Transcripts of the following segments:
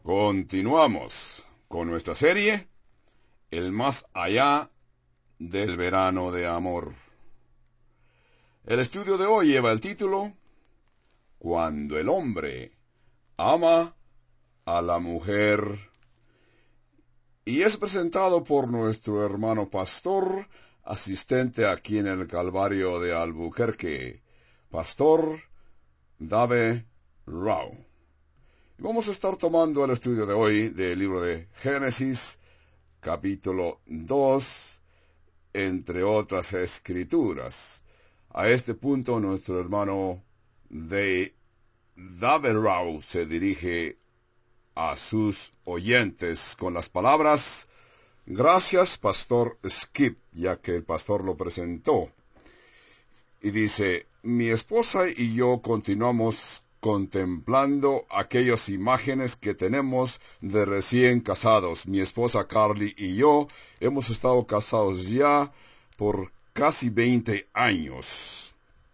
Continuamos con nuestra serie, El más allá del verano de amor. El estudio de hoy lleva el título, Cuando el hombre ama a la mujer, y es presentado por nuestro hermano pastor, asistente aquí en el Calvario de Albuquerque, Pastor Dave Rao. Y vamos a estar tomando el estudio de hoy del libro de Génesis, capítulo 2, entre otras escrituras. A este punto nuestro hermano Dave Rao se dirige a sus oyentes con las palabras: gracias, Pastor Skip, ya que el pastor lo presentó. Y dice: mi esposa y yo continuamos contemplando aquellas imágenes que tenemos de recién casados. Mi esposa Carly y yo hemos estado casados ya por casi 20 años.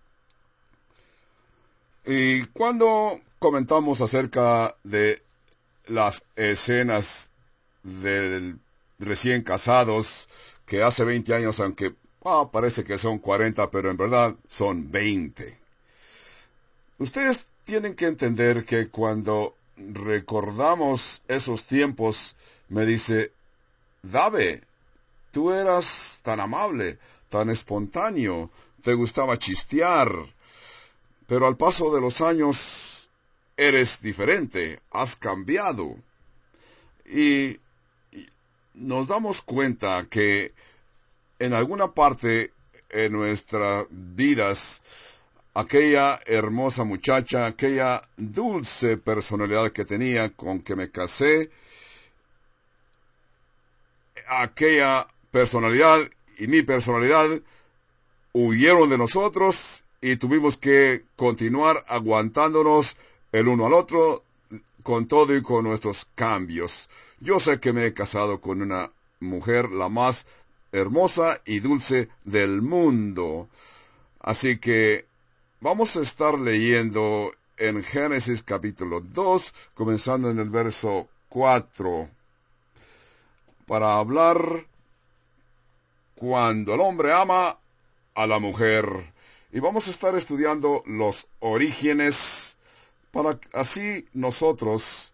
Y cuando comentamos acerca de las escenas del recién casados, que hace 20 años, aunque parece que son 40, pero en verdad son 20. Ustedes tienen que entender que cuando recordamos esos tiempos, me dice: Dave, tú eras tan amable, tan espontáneo, te gustaba chistear, pero al paso de los años eres diferente, has cambiado. Y nos damos cuenta que en alguna parte en nuestras vidas, aquella hermosa muchacha, aquella dulce personalidad que tenía con que me casé, aquella personalidad y mi personalidad huyeron de nosotros y tuvimos que continuar aguantándonos el uno al otro con todo y con nuestros cambios. Yo sé que me he casado con una mujer la más hermosa y dulce del mundo. Así que vamos a estar leyendo en Génesis capítulo 2, comenzando en el verso 4, para hablar cuando el hombre ama a la mujer. Y vamos a estar estudiando los orígenes, para así nosotros,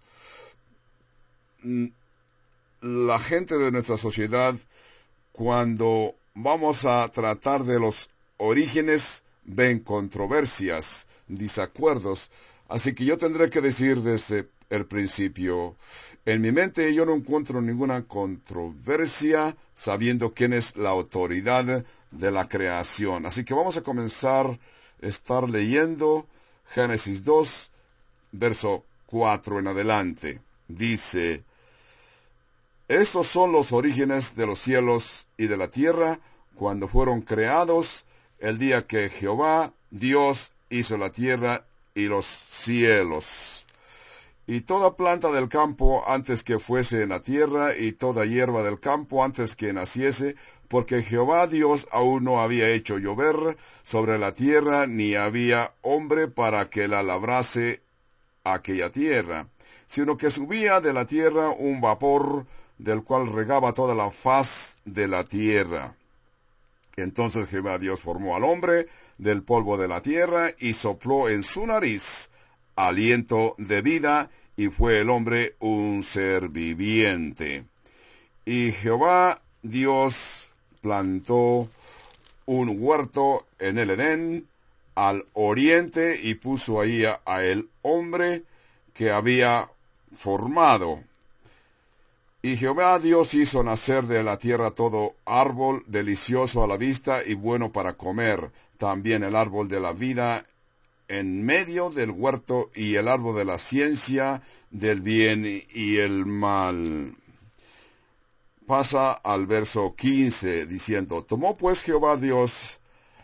la gente de nuestra sociedad, cuando vamos a tratar de los orígenes, ven controversias, desacuerdos. Así que yo tendré que decir desde el principio, en mi mente yo no encuentro ninguna controversia, sabiendo quién es la autoridad de la creación. Así que vamos a comenzar a estar leyendo Génesis 2, verso 4 en adelante. Dice: estos son los orígenes de los cielos y de la tierra, cuando fueron creados, el día que Jehová, Dios, hizo la tierra y los cielos. Y toda planta del campo antes que fuese en la tierra, y toda hierba del campo antes que naciese, porque Jehová Dios aún no había hecho llover sobre la tierra, ni había hombre para que la labrase aquella tierra, sino que subía de la tierra un vapor, del cual regaba toda la faz de la tierra. Entonces Jehová Dios formó al hombre del polvo de la tierra, y sopló en su nariz aliento de vida, y fue el hombre un ser viviente. Y Jehová Dios plantó un huerto en el Edén, al oriente, y puso ahí a el hombre que había formado. Y Jehová Dios hizo nacer de la tierra todo árbol delicioso a la vista y bueno para comer, también el árbol de la vida en medio del huerto, y el árbol de la ciencia del bien y el mal. Pasa al verso 15, diciendo: tomó pues Jehová Dios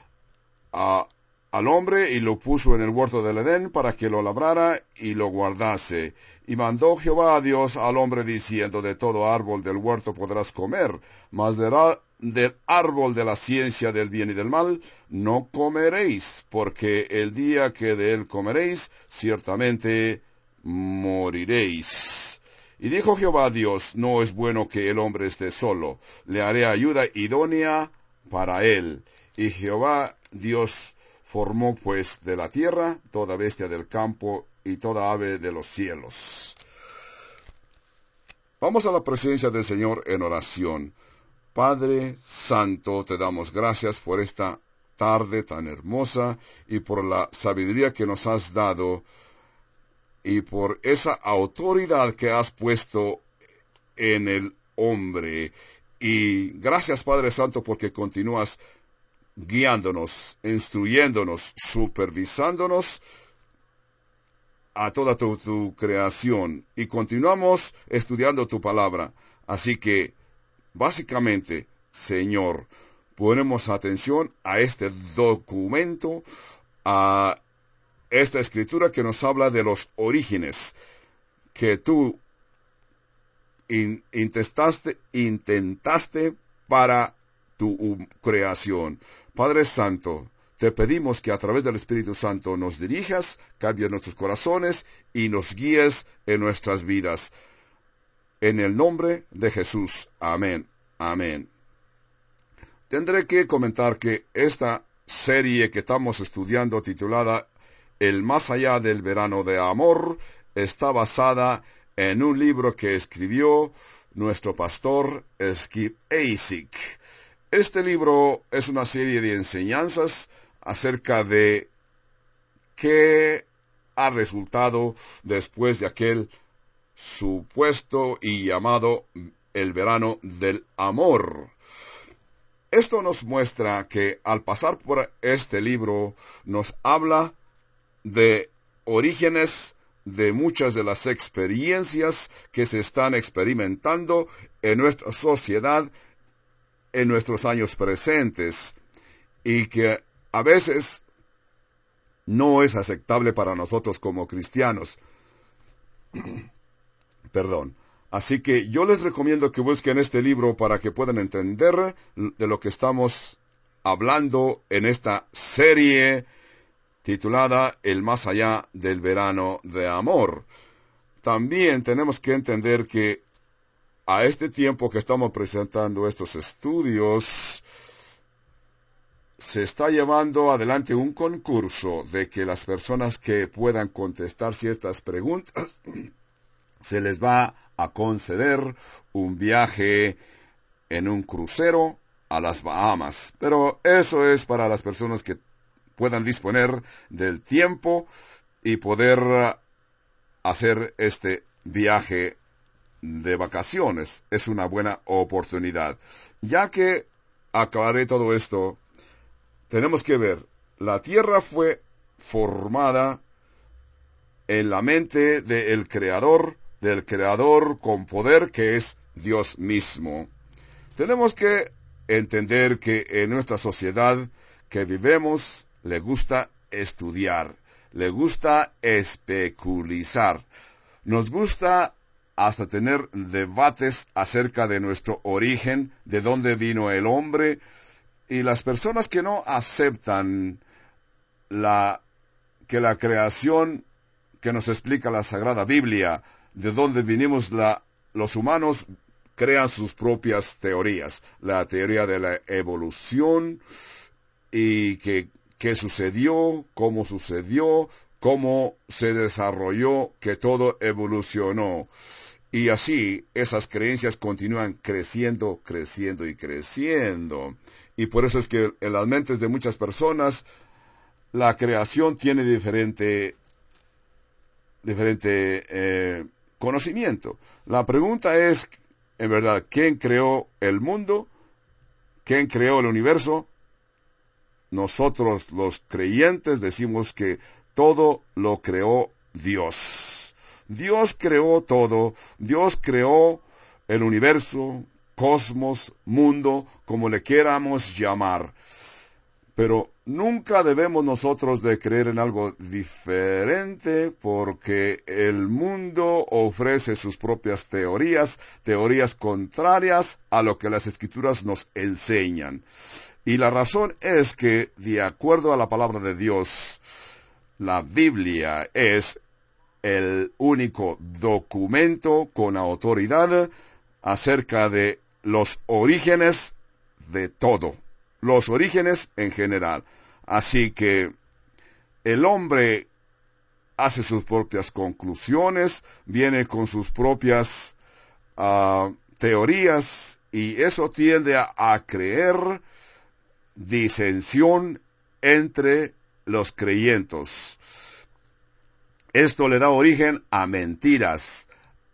al hombre y lo puso en el huerto del Edén para que lo labrara y lo guardase. Y mandó Jehová a Dios al hombre diciendo: de todo árbol del huerto podrás comer, mas del árbol de la ciencia del bien y del mal no comeréis, porque el día que de él comeréis, ciertamente moriréis. Y dijo Jehová Dios, no es bueno que el hombre esté solo, le haré ayuda idónea para él. Y Jehová Dios formó pues de la tierra toda bestia del campo y toda ave de los cielos. Vamos a la presencia del Señor en oración. Padre Santo, te damos gracias por esta tarde tan hermosa y por la sabiduría que nos has dado y por esa autoridad que has puesto en el hombre. Y gracias, Padre Santo, porque continúas guiándonos, instruyéndonos, supervisándonos a toda tu creación. Y continuamos estudiando tu palabra. Así que, básicamente, Señor, ponemos atención a este documento, a esta escritura que nos habla de los orígenes que tú intentaste para tu creación. Padre Santo, te pedimos que a través del Espíritu Santo nos dirijas, cambies nuestros corazones y nos guíes en nuestras vidas. En el nombre de Jesús. Amén. Amén. Tendré que comentar que esta serie que estamos estudiando, titulada El más allá del verano de amor, está basada en un libro que escribió nuestro pastor Skip Heitzig. Este libro es una serie de enseñanzas acerca de qué ha resultado después de aquel supuesto y llamado el verano del amor. Esto nos muestra que al pasar por este libro nos habla de orígenes de muchas de las experiencias que se están experimentando en nuestra sociedad en nuestros años presentes y que a veces no es aceptable para nosotros como cristianos. Perdón. Así que yo les recomiendo que busquen este libro para que puedan entender de lo que estamos hablando en esta serie titulada El más allá del verano de amor. También tenemos que entender que a este tiempo que estamos presentando estos estudios, se está llevando adelante un concurso de que las personas que puedan contestar ciertas preguntas, se les va a conceder un viaje en un crucero a las Bahamas. Pero eso es para las personas que puedan disponer del tiempo y poder hacer este viaje de vacaciones. Es una buena oportunidad. Ya que aclaré todo esto, tenemos que ver, la tierra fue formada en la mente del Creador con poder que es Dios mismo. Tenemos que entender que en nuestra sociedad que vivemos le gusta estudiar, le gusta especulizar, nos gusta hasta tener debates acerca de nuestro origen, de dónde vino el hombre, y las personas que no aceptan que la creación que nos explica la Sagrada Biblia, de dónde vinimos los humanos, crean sus propias teorías. La teoría de la evolución y qué sucedió, cómo se desarrolló, que todo evolucionó. Y así esas creencias continúan creciendo y creciendo. Y por eso es que en las mentes de muchas personas la creación tiene diferente conocimiento. La pregunta es, en verdad, ¿quién creó el mundo? ¿Quién creó el universo? Nosotros los creyentes decimos que todo lo creó Dios. Dios creó todo. Dios creó el universo, cosmos, mundo, como le queramos llamar. Pero nunca debemos nosotros de creer en algo diferente, porque el mundo ofrece sus propias teorías contrarias a lo que las Escrituras nos enseñan. Y la razón es que, de acuerdo a la palabra de Dios, la Biblia es el único documento con autoridad acerca de los orígenes de todo, los orígenes en general. Así que el hombre hace sus propias conclusiones, viene con sus propias teorías, y eso tiende a creer disensión entre los creyentes. Esto le da origen a mentiras,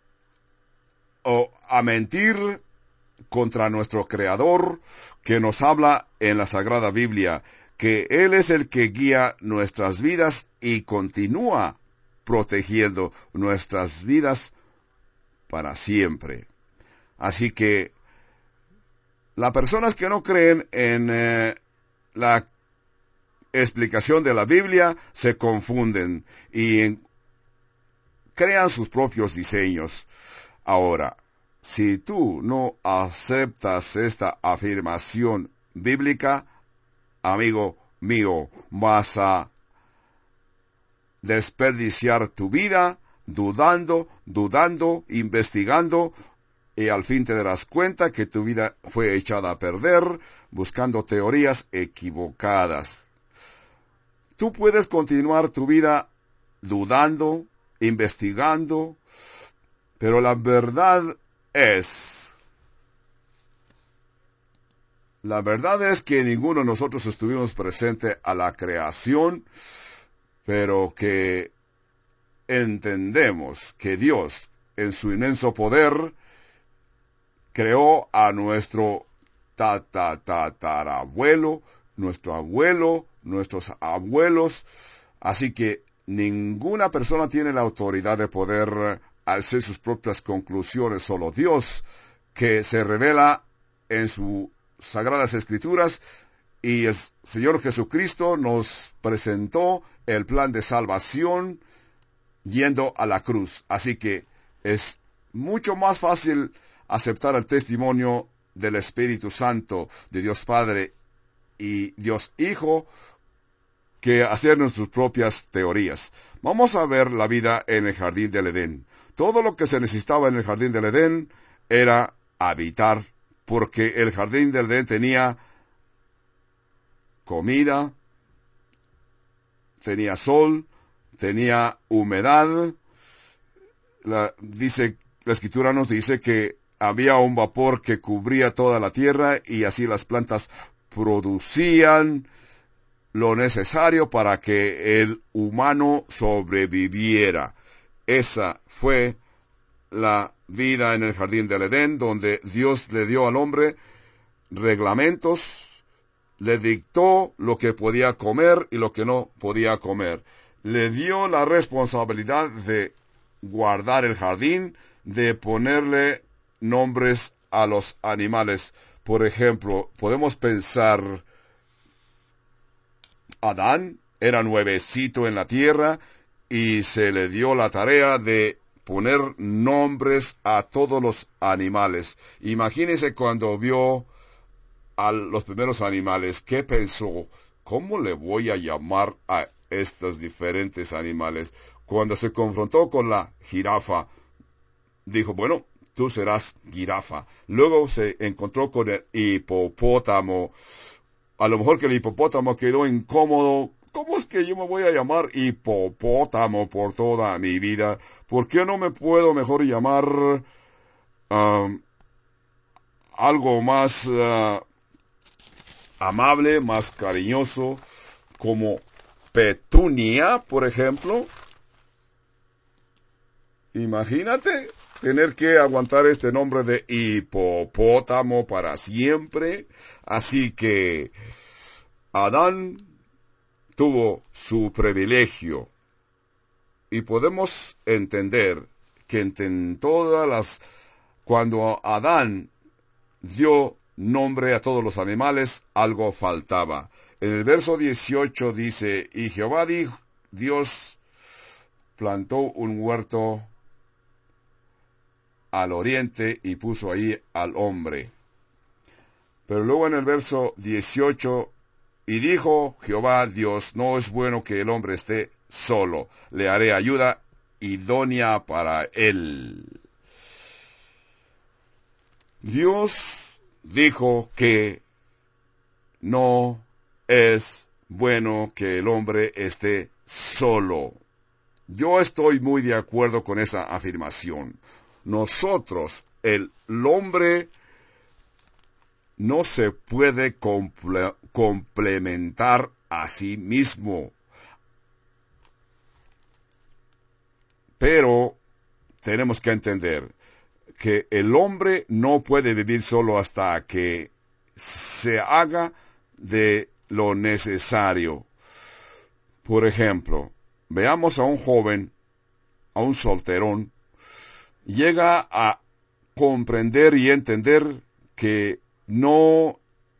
o a mentir contra nuestro Creador, que nos habla en la Sagrada Biblia, que Él es el que guía nuestras vidas y continúa protegiendo nuestras vidas para siempre. Así que las personas que no creen en la explicación de la Biblia se confunden y crean sus propios diseños. Ahora, si tú no aceptas esta afirmación bíblica, amigo mío, vas a desperdiciar tu vida dudando, investigando, y al fin te darás cuenta que tu vida fue echada a perder buscando teorías equivocadas. Tú puedes continuar tu vida dudando, investigando, pero la verdad es que ninguno de nosotros estuvimos presente a la creación, pero que entendemos que Dios, en su inmenso poder, creó a nuestro tatarabuelo, nuestro abuelo, nuestros abuelos. Así que ninguna persona tiene la autoridad de poder hacer sus propias conclusiones, solo Dios, que se revela en sus Sagradas Escrituras, y el Señor Jesucristo nos presentó el plan de salvación yendo a la cruz. Así que es mucho más fácil aceptar el testimonio del Espíritu Santo, de Dios Padre y Dios Hijo, que hacer nuestras propias teorías. Vamos a ver la vida en el Jardín del Edén. Todo lo que se necesitaba en el Jardín del Edén era habitar, porque el Jardín del Edén tenía comida, tenía sol, tenía humedad. La Escritura nos dice que había un vapor que cubría toda la tierra, y así las plantas producían lo necesario para que el humano sobreviviera. Esa fue la vida en el Jardín del Edén, donde Dios le dio al hombre reglamentos, le dictó lo que podía comer y lo que no podía comer. Le dio la responsabilidad de guardar el jardín, de ponerle nombres a los animales. Por ejemplo, podemos pensar, Adán era nuevecito en la tierra y se le dio la tarea de poner nombres a todos los animales. Imagínese cuando vio a los primeros animales, ¿qué pensó? ¿Cómo le voy a llamar a estos diferentes animales? Cuando se confrontó con la jirafa, dijo, bueno, tú serás jirafa. Luego se encontró con el hipopótamo. A lo mejor que el hipopótamo quedó incómodo. ¿Cómo es que yo me voy a llamar hipopótamo por toda mi vida? ¿Por qué no me puedo mejor llamar algo más amable, más cariñoso, como Petunia, por ejemplo? Imagínate tener que aguantar este nombre de hipopótamo para siempre. Así que Adán tuvo su privilegio, y podemos entender que en cuando Adán dio nombre a todos los animales, algo faltaba. En el verso 18 dice, y Jehová Dios plantó un huerto al oriente y puso ahí al hombre. Pero luego en el verso 18, y dijo Jehová Dios, no es bueno que el hombre esté solo, le haré ayuda idónea para él. Dios dijo que no es bueno que el hombre esté solo. Yo estoy muy de acuerdo con esa afirmación. Nosotros, el hombre, no se puede complementar a sí mismo. Pero tenemos que entender que el hombre no puede vivir solo hasta que se haga de lo necesario. Por ejemplo, veamos a un joven, a un solterón, llega a comprender y entender que no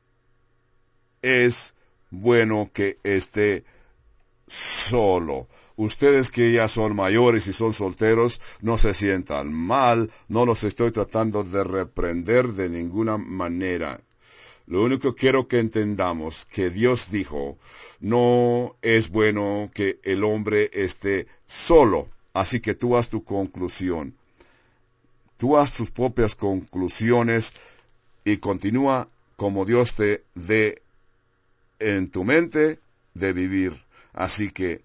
es bueno que esté solo. Ustedes que ya son mayores y son solteros, no se sientan mal, no los estoy tratando de reprender de ninguna manera. Lo único que quiero que entendamos que Dios dijo, no es bueno que el hombre esté solo. Así que tú haz tu conclusión. Tú haz tus propias conclusiones y continúa como Dios te dé en tu mente de vivir. Así que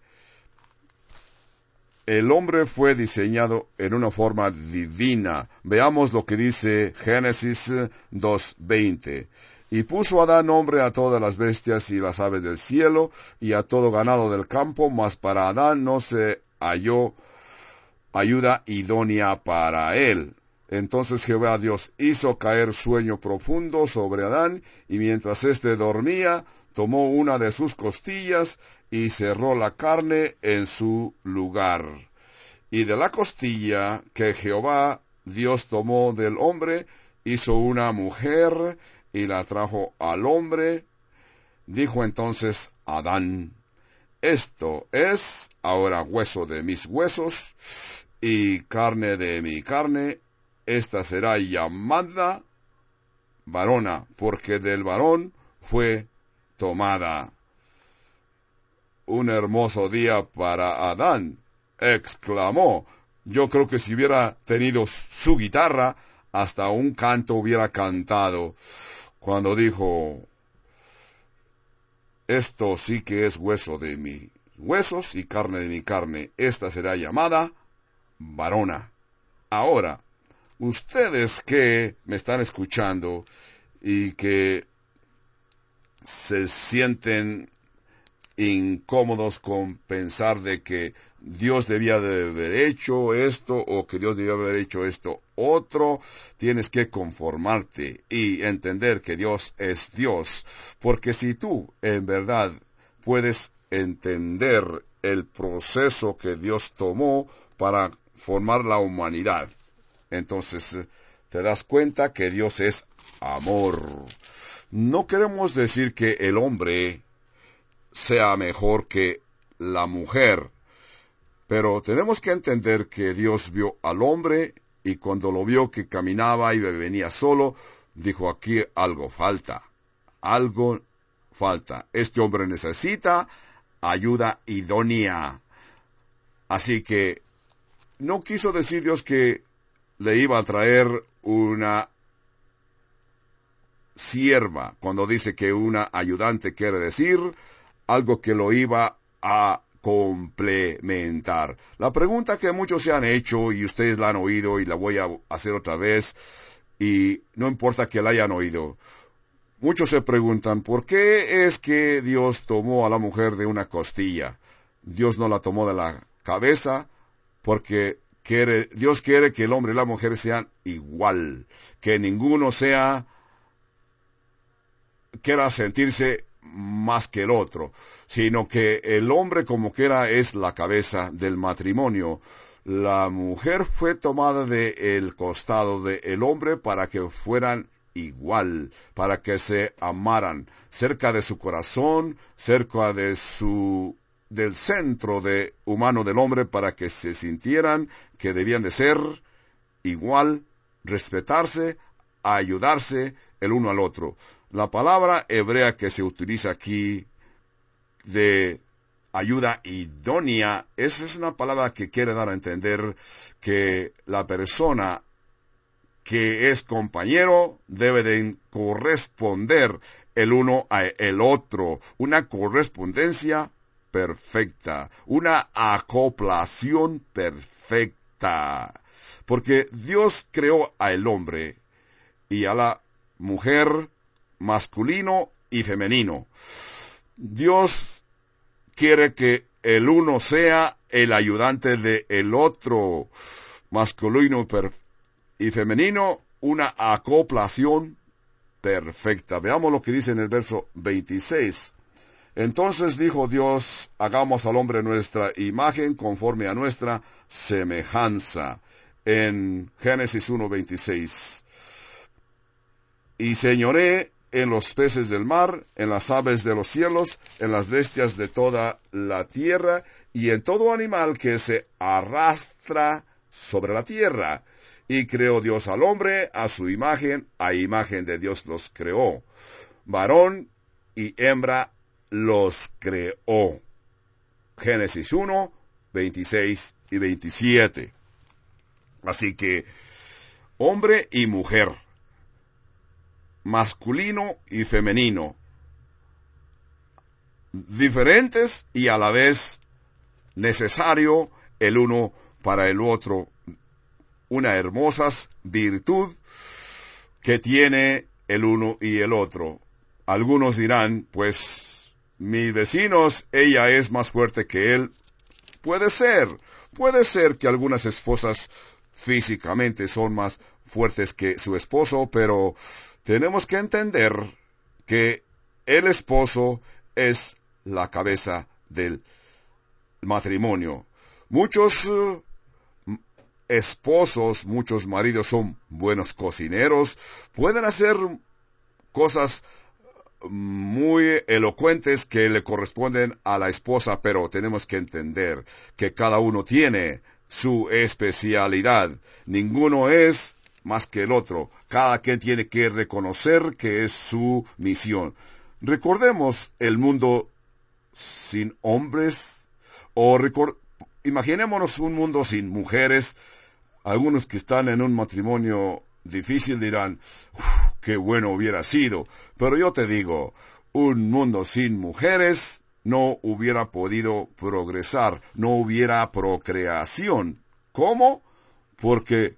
el hombre fue diseñado en una forma divina. Veamos lo que dice Génesis 2:20. Y puso Adán nombre a todas las bestias y las aves del cielo y a todo ganado del campo, mas para Adán no se halló ayuda idónea para él. Entonces Jehová Dios hizo caer sueño profundo sobre Adán, y mientras éste dormía, tomó una de sus costillas y cerró la carne en su lugar. Y de la costilla que Jehová Dios tomó del hombre, hizo una mujer y la trajo al hombre. Dijo entonces Adán, esto es ahora hueso de mis huesos y carne de mi carne. Esta será llamada varona, porque del varón fue tomada. Un hermoso día para Adán, exclamó. Yo creo que si hubiera tenido su guitarra, hasta un canto hubiera cantado, cuando dijo, esto sí que es hueso de mis huesos y carne de mi carne. Esta será llamada varona. Ahora, ustedes que me están escuchando y que se sienten incómodos con pensar de que Dios debía de haber hecho esto o que Dios debía haber hecho esto otro, tienes que conformarte y entender que Dios es Dios, porque si tú en verdad puedes entender el proceso que Dios tomó para formar la humanidad, entonces te das cuenta que Dios es amor. No queremos decir que el hombre sea mejor que la mujer, pero tenemos que entender que Dios vio al hombre y cuando lo vio que caminaba y venía solo, dijo, aquí algo falta. Este hombre necesita ayuda idónea. Así que no quiso decir Dios que le iba a traer una sierva. Cuando dice que una ayudante quiere decir algo que lo iba a complementar. La pregunta que muchos se han hecho y ustedes la han oído y la voy a hacer otra vez y no importa que la hayan oído. Muchos se preguntan, ¿por qué es que Dios tomó a la mujer de una costilla? Dios no la tomó de la cabeza porque Dios quiere que el hombre y la mujer sean igual, que ninguno quiera sentirse más que el otro, sino que el hombre como quiera es la cabeza del matrimonio. La mujer fue tomada del costado del hombre para que fueran igual, para que se amaran, cerca de su corazón, cerca de del centro humano del hombre, para que se sintieran que debían de ser igual, respetarse, ayudarse el uno al otro. La palabra hebrea que se utiliza aquí de ayuda idónea. Esa es una palabra que quiere dar a entender que la persona que es compañero debe de corresponder el uno al otro. Una correspondencia perfecta, una acoplación perfecta. Porque Dios creó al hombre y a la mujer masculino y femenino. Dios quiere que el uno sea el ayudante del otro, masculino y femenino, una acoplación perfecta. Veamos lo que dice en el verso 26. Entonces dijo Dios, hagamos al hombre nuestra imagen conforme a nuestra semejanza. En Génesis 1:26. Y señoré en los peces del mar, en las aves de los cielos, en las bestias de toda la tierra, y en todo animal que se arrastra sobre la tierra. Y creó Dios al hombre a su imagen, a imagen de Dios los creó. Varón y hembra los creó. Génesis 1, 26 y 27. Así que, hombre y mujer, masculino y femenino, diferentes y a la vez necesario el uno para el otro. Una hermosa virtud que tiene el uno y el otro. Algunos dirán, pues, mis vecinos, ella es más fuerte que él. Puede ser que algunas esposas físicamente son más fuertes que su esposo, pero tenemos que entender que el esposo es la cabeza del matrimonio. Muchos esposos, muchos maridos son buenos cocineros, pueden hacer cosas muy elocuentes que le corresponden a la esposa, pero tenemos que entender que cada uno tiene su especialidad. Ninguno es más que el otro. Cada quien tiene que reconocer que es su misión. Recordemos el mundo sin hombres, o imaginémonos un mundo sin mujeres. Algunos que están en un matrimonio difícil dirán, qué bueno hubiera sido. Pero yo te digo, un mundo sin mujeres no hubiera podido progresar, no hubiera procreación. ¿Cómo? Porque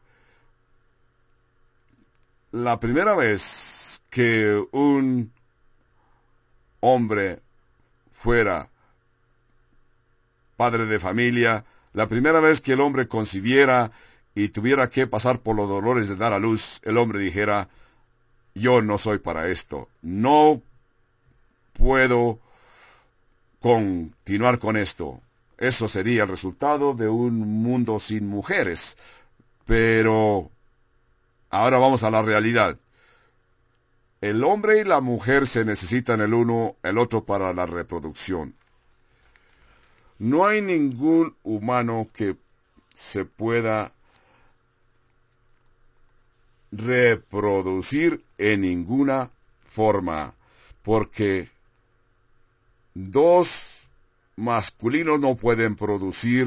la primera vez que un hombre fuera padre de familia, la primera vez que el hombre concibiera y tuviera que pasar por los dolores de dar a luz, el hombre dijera, yo no soy para esto, no puedo continuar con esto. Eso sería el resultado de un mundo sin mujeres. Pero ahora vamos a la realidad. El hombre y la mujer se necesitan el uno el otro para la reproducción. No hay ningún humano que se pueda reproducir en ninguna forma, porque dos masculinos no pueden producir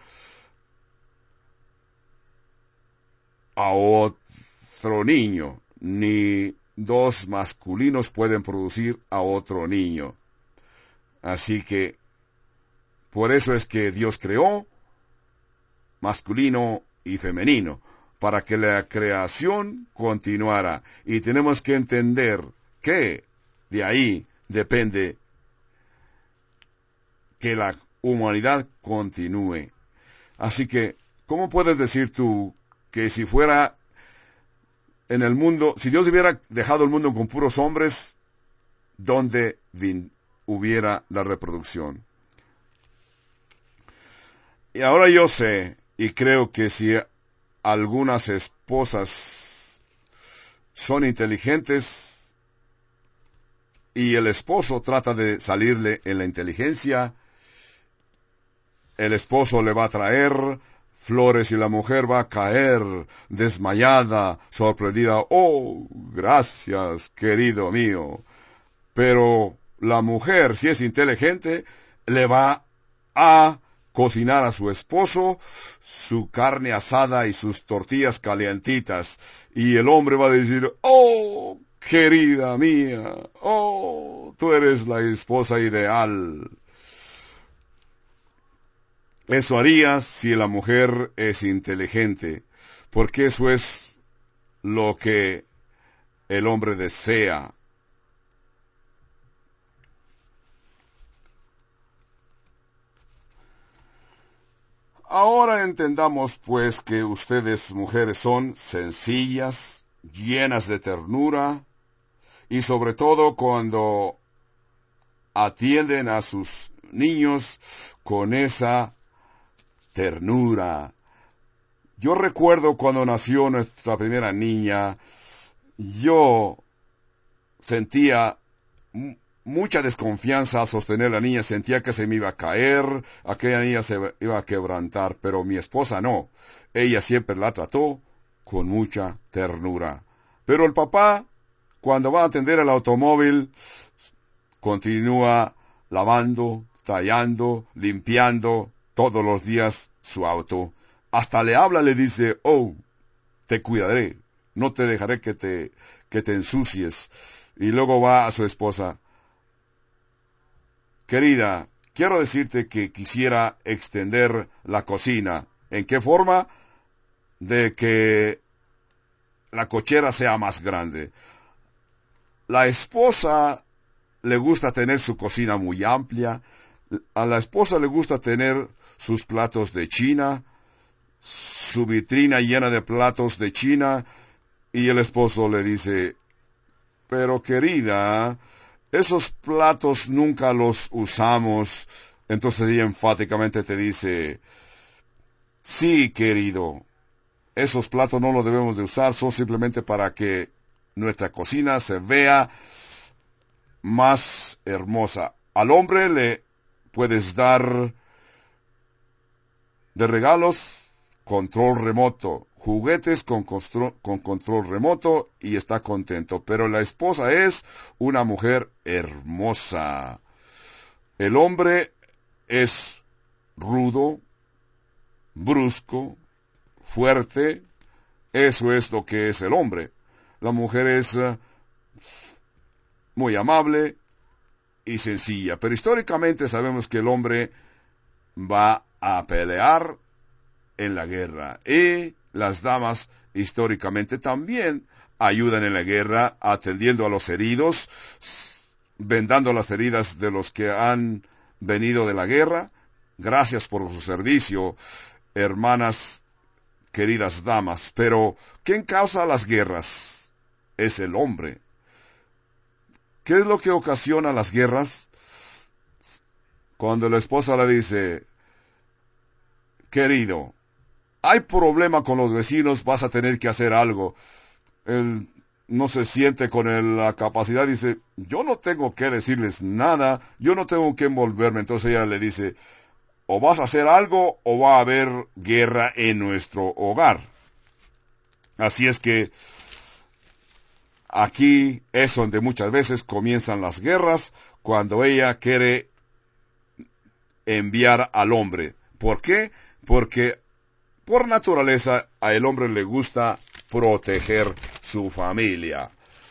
a otro niño, ni dos masculinos pueden producir a otro niño. Así que, por eso es que Dios creó masculino y femenino, para que la creación continuara. Y tenemos que entender que de ahí depende que la humanidad continúe. Así que, ¿cómo puedes decir tú que si fuera en el mundo, si Dios hubiera dejado el mundo con puros hombres, ¿dónde hubiera la reproducción? Y ahora yo sé, y creo que si algunas esposas son inteligentes y el esposo trata de salirle en la inteligencia, el esposo le va a traer flores y la mujer va a caer desmayada, sorprendida. Oh, gracias, querido mío. Pero la mujer, si es inteligente, le va a cocinar a su esposo su carne asada y sus tortillas calientitas. Y el hombre va a decir, oh, querida mía, oh, tú eres la esposa ideal. Eso haría si la mujer es inteligente, porque eso es lo que el hombre desea. Ahora entendamos pues que ustedes, mujeres, son sencillas, llenas de ternura, y sobre todo cuando atienden a sus niños con esa ternura. Yo recuerdo cuando nació nuestra primera niña, yo sentía mucha desconfianza al sostener a la niña, sentía que se me iba a caer, aquella niña se iba a quebrantar, pero mi esposa no. Ella siempre la trató con mucha ternura. Pero el papá, cuando va a atender el automóvil, continúa lavando, tallando, limpiando todos los días su auto. Hasta le habla, le dice, oh, te cuidaré, no te dejaré que te ensucies. Y luego va a su esposa, querida, quiero decirte que quisiera extender la cocina. ¿En qué forma? De que la cochera sea más grande. La esposa le gusta tener su cocina muy amplia. A la esposa le gusta tener sus platos de China, su vitrina llena de platos de China, y el esposo le dice, pero querida, esos platos nunca los usamos. Entonces ella enfáticamente te dice, sí, querido, esos platos no los debemos de usar, son simplemente para que nuestra cocina se vea más hermosa. Al hombre le puedes dar de regalos control remoto, juguetes con control remoto y está contento. Pero la esposa es una mujer hermosa. El hombre es rudo, brusco, fuerte. Eso es lo que es el hombre. La mujer es muy amable y sencilla. Pero históricamente sabemos que el hombre va a pelear en la guerra. Y las damas históricamente también ayudan en la guerra, atendiendo a los heridos, vendando las heridas de los que han venido de la guerra. Gracias por su servicio, hermanas, queridas damas. Pero, ¿quién causa las guerras? Es el hombre. ¿Qué es lo que ocasiona las guerras? Cuando la esposa le dice, querido, hay problema con los vecinos, vas a tener que hacer algo. Él no se siente con la capacidad, dice, yo no tengo que decirles nada, yo no tengo que envolverme. Entonces ella le dice, o vas a hacer algo o va a haber guerra en nuestro hogar. Así es que aquí es donde muchas veces comienzan las guerras, cuando ella quiere enviar al hombre. ¿Por qué? Porque por naturaleza a el hombre le gusta proteger su familia.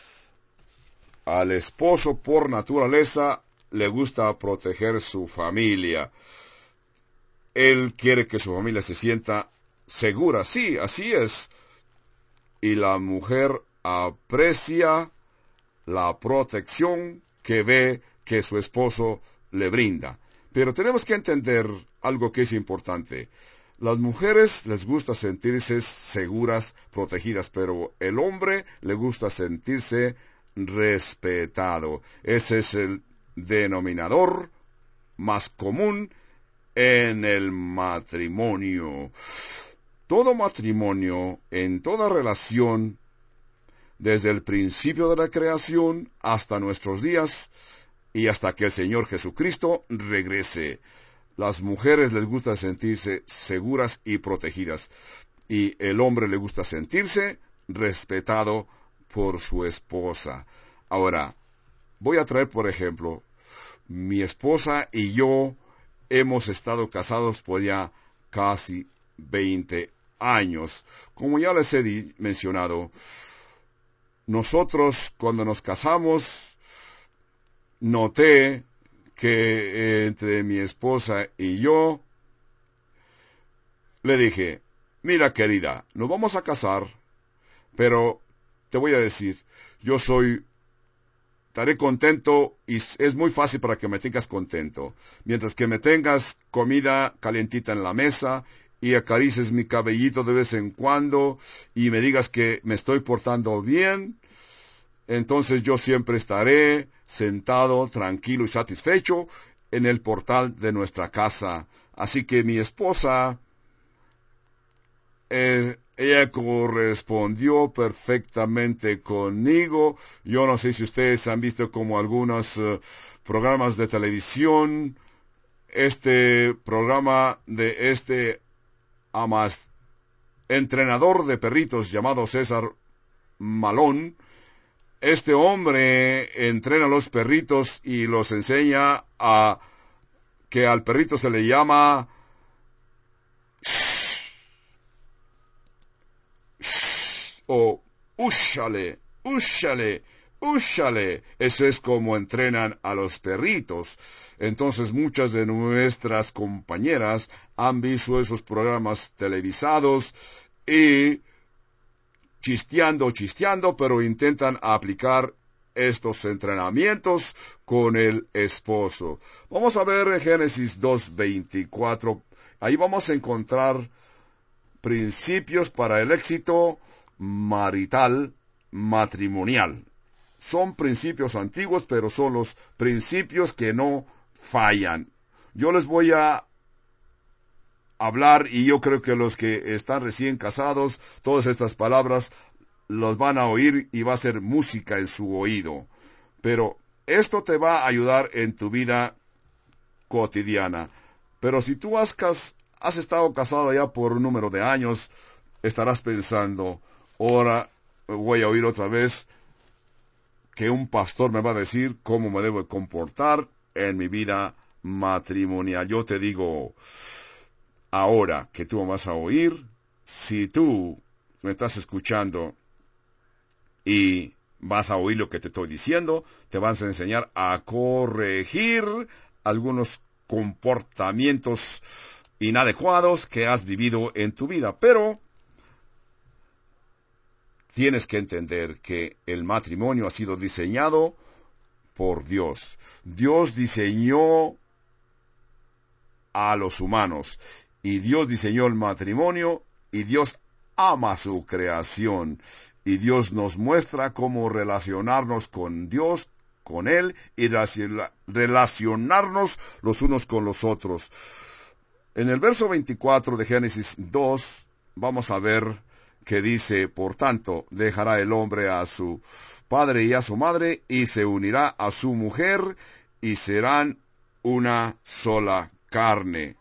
Al esposo por naturaleza le gusta proteger su familia. Él quiere que su familia se sienta segura. Sí, así es. Y la mujer aprecia la protección que ve que su esposo le brinda. Pero tenemos que entender algo que es importante. Las mujeres les gusta sentirse seguras, protegidas, pero el hombre le gusta sentirse respetado. Ese es el denominador más común en el matrimonio. Todo matrimonio, en toda relación, desde el principio de la creación hasta nuestros días y hasta que el Señor Jesucristo regrese, las mujeres les gusta sentirse seguras y protegidas, y el hombre le gusta sentirse respetado por su esposa. Ahora, voy a traer por ejemplo, mi esposa y yo hemos estado casados por ya casi 20 años. Como ya les he mencionado, nosotros cuando nos casamos, noté que entre mi esposa y yo, le dije, mira querida, nos vamos a casar, pero te voy a decir, estaré contento y es muy fácil para que me tengas contento. Mientras que me tengas comida calientita en la mesa y acarices mi cabellito de vez en cuando y me digas que me estoy portando bien, entonces yo siempre estaré sentado, tranquilo y satisfecho en el portal de nuestra casa. Así que mi esposa, ella correspondió perfectamente conmigo. Yo no sé si ustedes han visto como algunos programas de televisión. Este programa de entrenador de perritos llamado César Malone. Este hombre entrena a los perritos y los enseña a que al perrito se le llama o úshale, úshale, úshale. Eso es como entrenan a los perritos. Entonces muchas de nuestras compañeras han visto esos programas televisados y chisteando, pero intentan aplicar estos entrenamientos con el esposo. Vamos a ver Génesis 2:24. Ahí vamos a encontrar principios para el éxito marital, matrimonial. Son principios antiguos, pero son los principios que no fallan. Yo les voy a hablar y yo creo que los que están recién casados, todas estas palabras los van a oír y va a ser música en su oído. Pero esto te va a ayudar en tu vida cotidiana. Pero si tú has estado casado ya por un número de años, estarás pensando, ahora voy a oír otra vez que un pastor me va a decir cómo me debo comportar en mi vida matrimonial. Yo te digo, ahora que tú me vas a oír, si tú me estás escuchando y vas a oír lo que te estoy diciendo, te vas a enseñar a corregir algunos comportamientos inadecuados que has vivido en tu vida. Pero tienes que entender que el matrimonio ha sido diseñado por Dios. Dios diseñó a los humanos y Dios diseñó el matrimonio y Dios ama su creación y Dios nos muestra cómo relacionarnos con Dios, con Él y relacionarnos los unos con los otros. En el verso 24 de Génesis 2 vamos a ver que dice, por tanto, dejará el hombre a su padre y a su madre y se unirá a su mujer y serán una sola carne.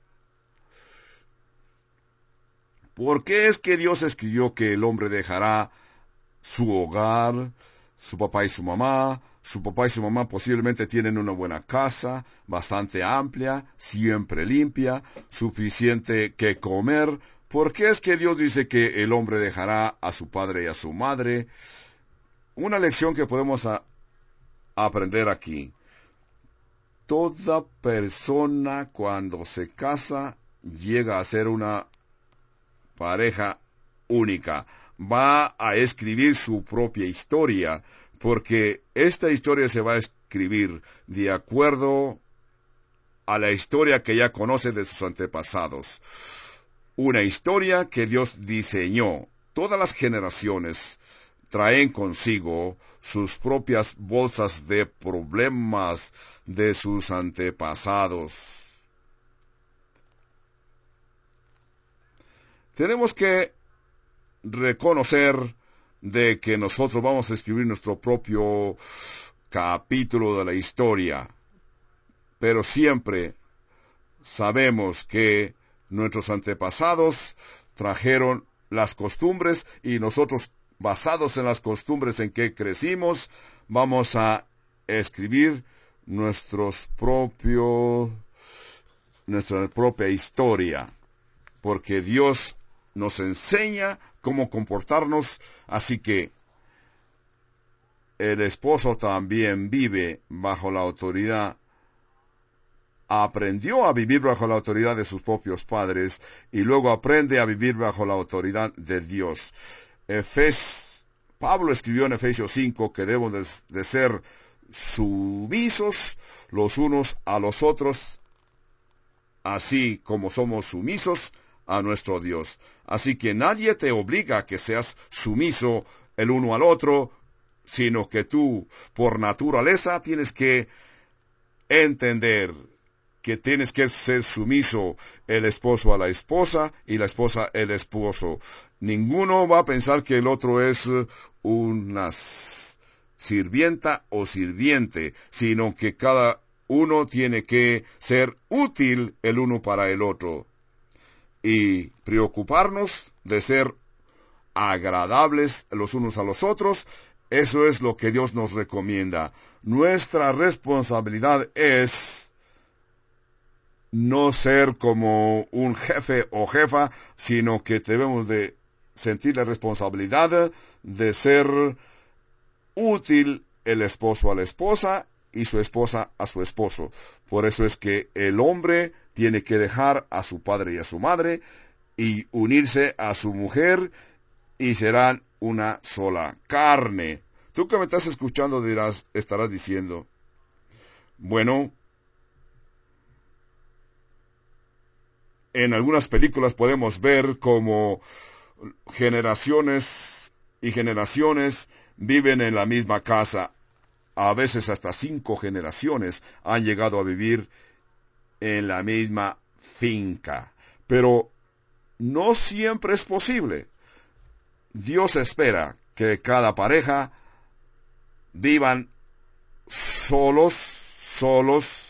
¿Por qué es que Dios escribió que el hombre dejará su hogar, su papá y su mamá? Su papá y su mamá posiblemente tienen una buena casa, bastante amplia, siempre limpia, suficiente que comer. ¿Por qué es que Dios dice que el hombre dejará a su padre y a su madre? Una lección que podemos aprender aquí. Toda persona cuando se casa llega a ser una pareja única. Va a escribir su propia historia, porque esta historia se va a escribir de acuerdo a la historia que ya conoce de sus antepasados. Una historia que Dios diseñó. Todas las generaciones traen consigo sus propias bolsas de problemas de sus antepasados. Tenemos que reconocer de que nosotros vamos a escribir nuestro propio capítulo de la historia, pero siempre sabemos que nuestros antepasados trajeron las costumbres y nosotros, basados en las costumbres en que crecimos, vamos a escribir nuestros propios nuestra propia historia, porque Dios nos enseña cómo comportarnos, así que el esposo también vive bajo la autoridad, aprendió a vivir bajo la autoridad de sus propios padres y luego aprende a vivir bajo la autoridad de Dios. Pablo escribió en Efesios 5 que debemos de ser sumisos los unos a los otros, así como somos sumisos a nuestro Dios. Así que nadie te obliga a que seas sumiso el uno al otro, sino que tú, por naturaleza, tienes que entender que tienes que ser sumiso el esposo a la esposa y la esposa el esposo. Ninguno va a pensar que el otro es una sirvienta o sirviente, sino que cada uno tiene que ser útil el uno para el otro. Y preocuparnos de ser agradables los unos a los otros, eso es lo que Dios nos recomienda. Nuestra responsabilidad es no ser como un jefe o jefa, sino que debemos de sentir la responsabilidad de ser útil el esposo a la esposa y su esposa a su esposo. Por eso es que el hombre tiene que dejar a su padre y a su madre y unirse a su mujer y serán una sola carne. Tú que me estás escuchando estarás diciendo, bueno, en algunas películas podemos ver cómo generaciones y generaciones viven en la misma casa. A veces hasta 5 generaciones han llegado a vivir en la misma finca. Pero no siempre es posible. Dios espera que cada pareja vivan solos,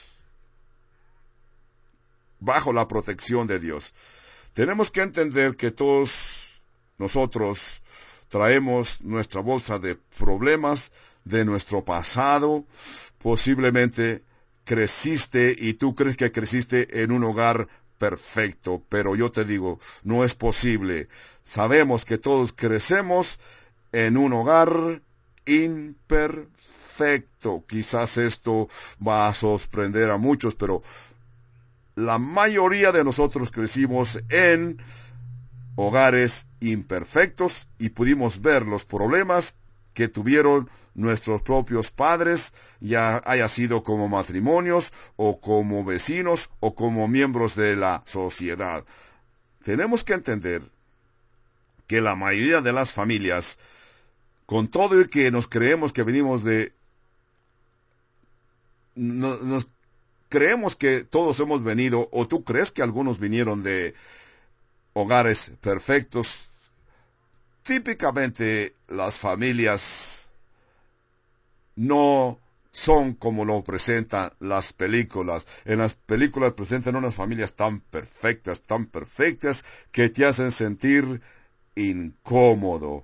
bajo la protección de Dios. Tenemos que entender que todos nosotros traemos nuestra bolsa de problemas de nuestro pasado. Posiblemente creciste y tú crees que creciste en un hogar perfecto, pero yo te digo, no es posible. Sabemos que todos crecemos en un hogar imperfecto. Quizás esto va a sorprender a muchos, pero la mayoría de nosotros crecimos en hogares imperfectos y pudimos ver los problemas que tuvieron nuestros propios padres, ya haya sido como matrimonios o como vecinos o como miembros de la sociedad. Tenemos que entender que la mayoría de las familias, con todo el que nos creemos que venimos de... nos creemos que todos hemos venido, o tú crees que algunos vinieron de hogares perfectos. Típicamente las familias no son como lo presentan las películas. En las películas presentan unas familias tan perfectas, que te hacen sentir incómodo.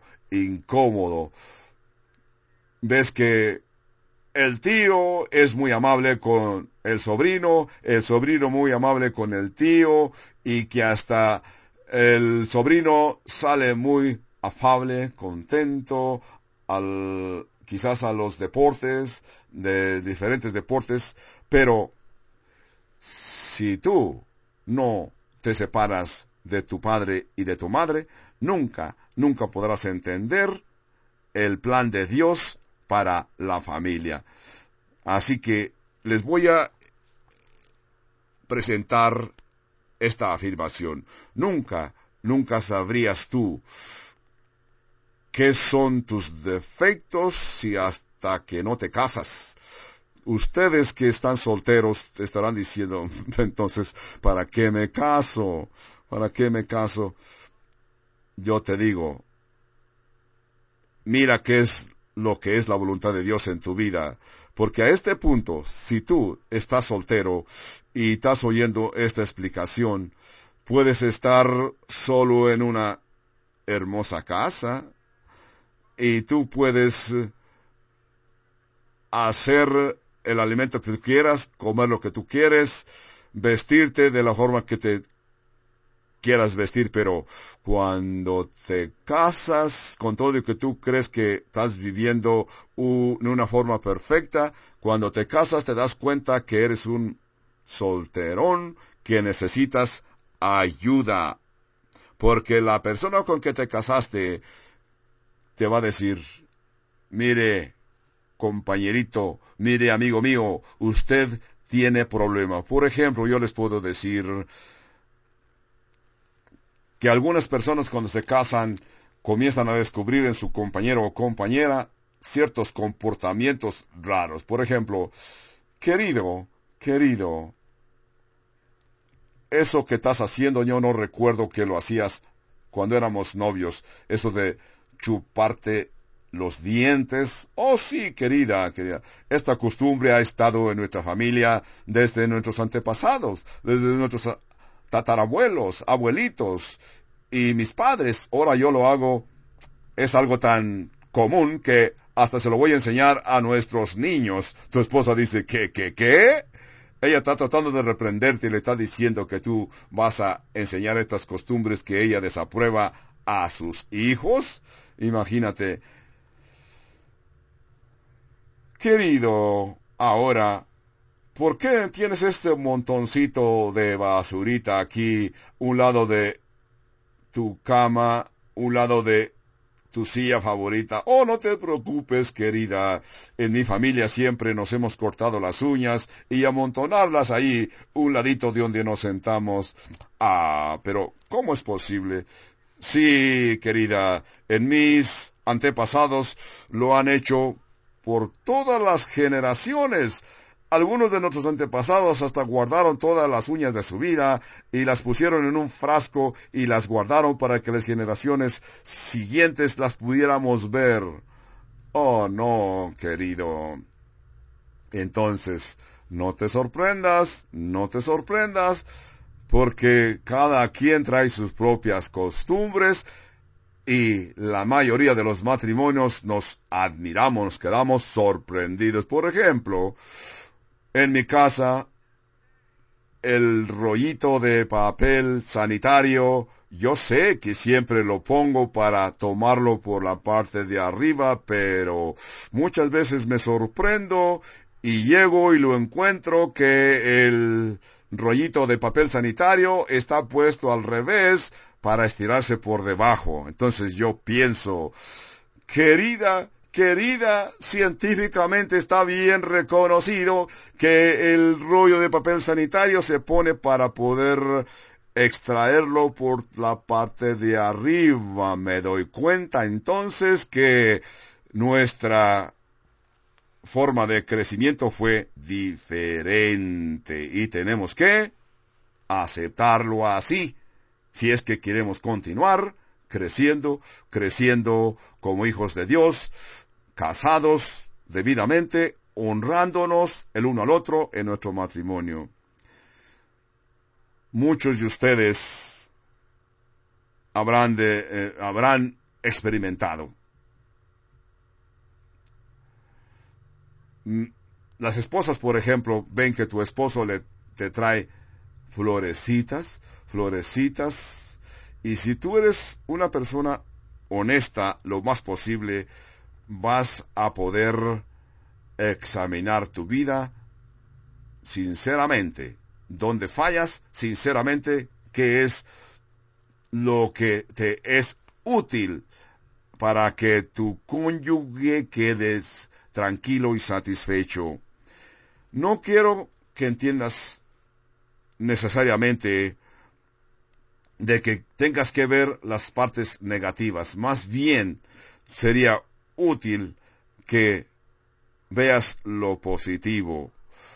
Ves que el tío es muy amable con el sobrino muy amable con el tío, y que hasta el sobrino sale muy afable, contento, quizás a los deportes, de diferentes deportes, pero si tú no te separas de tu padre y de tu madre, nunca podrás entender el plan de Dios para la familia. Así que les voy a presentar esta afirmación. Nunca sabrías tú qué son tus defectos si hasta que no te casas. Ustedes que están solteros te estarán diciendo, entonces, ¿para qué me caso? Yo te digo, mira qué es lo que es la voluntad de Dios en tu vida. Porque a este punto, si tú estás soltero y estás oyendo esta explicación, puedes estar solo en una hermosa casa y tú puedes hacer el alimento que tú quieras, comer lo que tú quieres, vestirte de la forma que te quieras vestir, pero cuando te casas con todo lo que tú crees que estás viviendo en una forma perfecta, cuando te casas te das cuenta que eres un solterón, que necesitas ayuda, porque la persona con que te casaste te va a decir, mire, compañerito, mire, amigo mío, usted tiene problemas. Por ejemplo, yo les puedo decir que algunas personas cuando se casan comienzan a descubrir en su compañero o compañera ciertos comportamientos raros. Por ejemplo, querido, eso que estás haciendo yo no recuerdo que lo hacías cuando éramos novios, eso de chuparte los dientes. Oh sí, querida, esta costumbre ha estado en nuestra familia desde nuestros antepasados, desde nuestros tatarabuelos, abuelitos y mis padres. Ahora yo lo hago, es algo tan común que hasta se lo voy a enseñar a nuestros niños. Tu esposa dice, ¿qué? Ella está tratando de reprenderte y le está diciendo que tú vas a enseñar estas costumbres que ella desaprueba a sus hijos. Imagínate. Querido, ahora, ¿por qué tienes este montoncito de basurita aquí, un lado de tu cama, un lado de tu silla favorita? Oh, no te preocupes, querida. En mi familia siempre nos hemos cortado las uñas y amontonarlas ahí, un ladito de donde nos sentamos. Ah, pero ¿cómo es posible? Sí, querida, en mis antepasados lo han hecho por todas las generaciones. Algunos de nuestros antepasados hasta guardaron todas las uñas de su vida y las pusieron en un frasco y las guardaron para que las generaciones siguientes las pudiéramos ver. Oh, no, querido. Entonces, no te sorprendas, porque cada quien trae sus propias costumbres y la mayoría de los matrimonios nos admiramos, nos quedamos sorprendidos. Por ejemplo, en mi casa, el rollito de papel sanitario, yo sé que siempre lo pongo para tomarlo por la parte de arriba, pero muchas veces me sorprendo y llego y lo encuentro que el rollito de papel sanitario está puesto al revés para estirarse por debajo. Entonces yo pienso, querida, científicamente está bien reconocido que el rollo de papel sanitario se pone para poder extraerlo por la parte de arriba. Me doy cuenta entonces que nuestra forma de crecimiento fue diferente y tenemos que aceptarlo así si es que queremos continuar creciendo como hijos de Dios, casados debidamente, honrándonos el uno al otro en nuestro matrimonio. Muchos de ustedes habrán experimentado. Las esposas, por ejemplo, ven que tu esposo te trae florecitas, y si tú eres una persona honesta lo más posible, vas a poder examinar tu vida sinceramente. Donde fallas, sinceramente, ¿qué es lo que te es útil para que tu cónyuge quedes tranquilo y satisfecho? No quiero que entiendas necesariamente de que tengas que ver las partes negativas. Más bien sería útil que veas lo positivo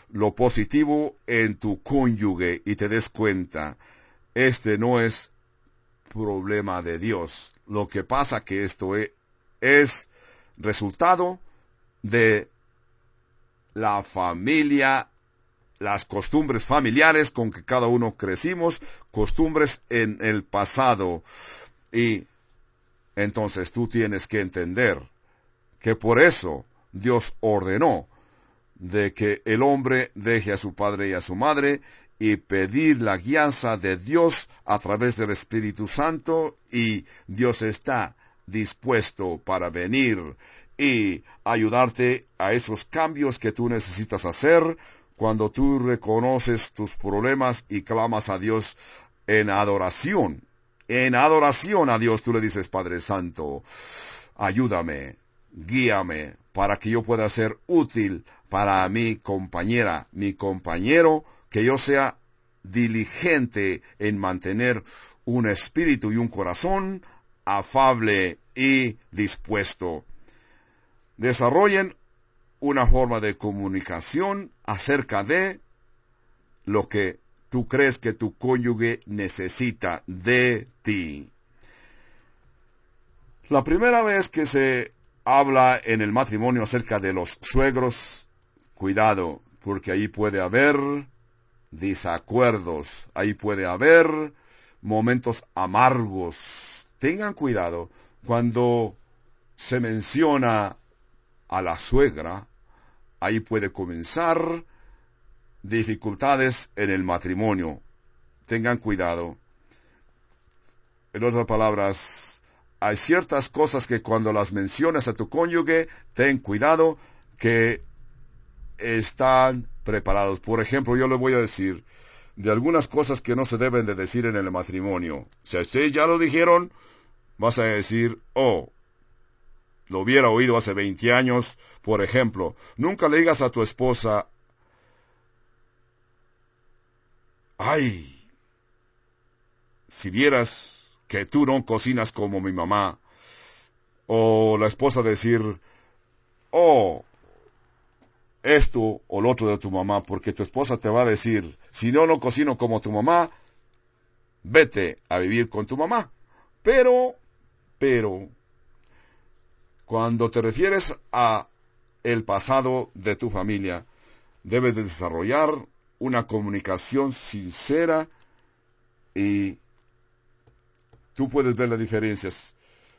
en tu cónyuge y te des cuenta, este no es problema de Dios. Lo que pasa que esto es resultado de la familia, las costumbres familiares con que cada uno crecimos, costumbres en el pasado. Y entonces tú tienes que entender que por eso Dios ordenó de que el hombre deje a su padre y a su madre y pedir la guianza de Dios a través del Espíritu Santo, y Dios está dispuesto para venir y ayudarte a esos cambios que tú necesitas hacer cuando tú reconoces tus problemas y clamas a Dios en adoración. En adoración a Dios tú le dices: Padre Santo, ayúdame, guíame, para que yo pueda ser útil para mi compañera, mi compañero, que yo sea diligente en mantener un espíritu y un corazón afable y dispuesto. Desarrollen una forma de comunicación acerca de lo que tú crees que tu cónyuge necesita de ti. La primera vez que se habla en el matrimonio acerca de los suegros, cuidado, porque ahí puede haber desacuerdos, ahí puede haber momentos amargos. Tengan cuidado cuando se menciona a la suegra, ahí puede comenzar dificultades en el matrimonio. Tengan cuidado. En otras palabras, hay ciertas cosas que cuando las mencionas a tu cónyuge, ten cuidado que están preparados. Por ejemplo, yo le voy a decir de algunas cosas que no se deben de decir en el matrimonio. Si a ustedes ya lo dijeron, vas a decir: oh, lo hubiera oído hace 20 años. Por ejemplo, nunca le digas a tu esposa: ay, si vieras que tú no cocinas como mi mamá. O la esposa decir: oh, esto o lo otro de tu mamá, porque tu esposa te va a decir: si no cocino como tu mamá, vete a vivir con tu mamá. Pero, cuando te refieres a el pasado de tu familia, debes de desarrollar una comunicación sincera y tú puedes ver las diferencias.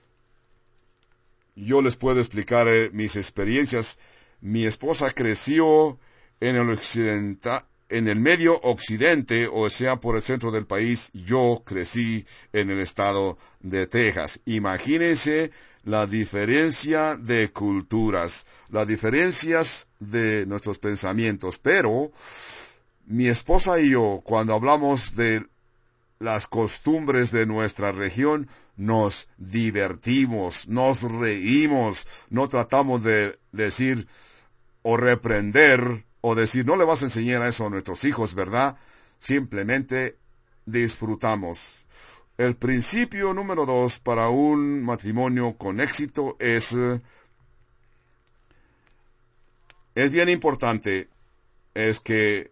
Yo les puedo explicar mis experiencias. Mi esposa creció en el medio occidente, o sea, por el centro del país. Yo crecí en el estado de Texas. Imagínense la diferencia de culturas, las diferencias de nuestros pensamientos. Pero mi esposa y yo, cuando hablamos de las costumbres de nuestra región, nos divertimos, nos reímos, no tratamos de decir o reprender o decir: no le vas a enseñar eso a nuestros hijos, ¿verdad? Simplemente disfrutamos. El principio número 2 para un matrimonio con éxito es bien importante, es que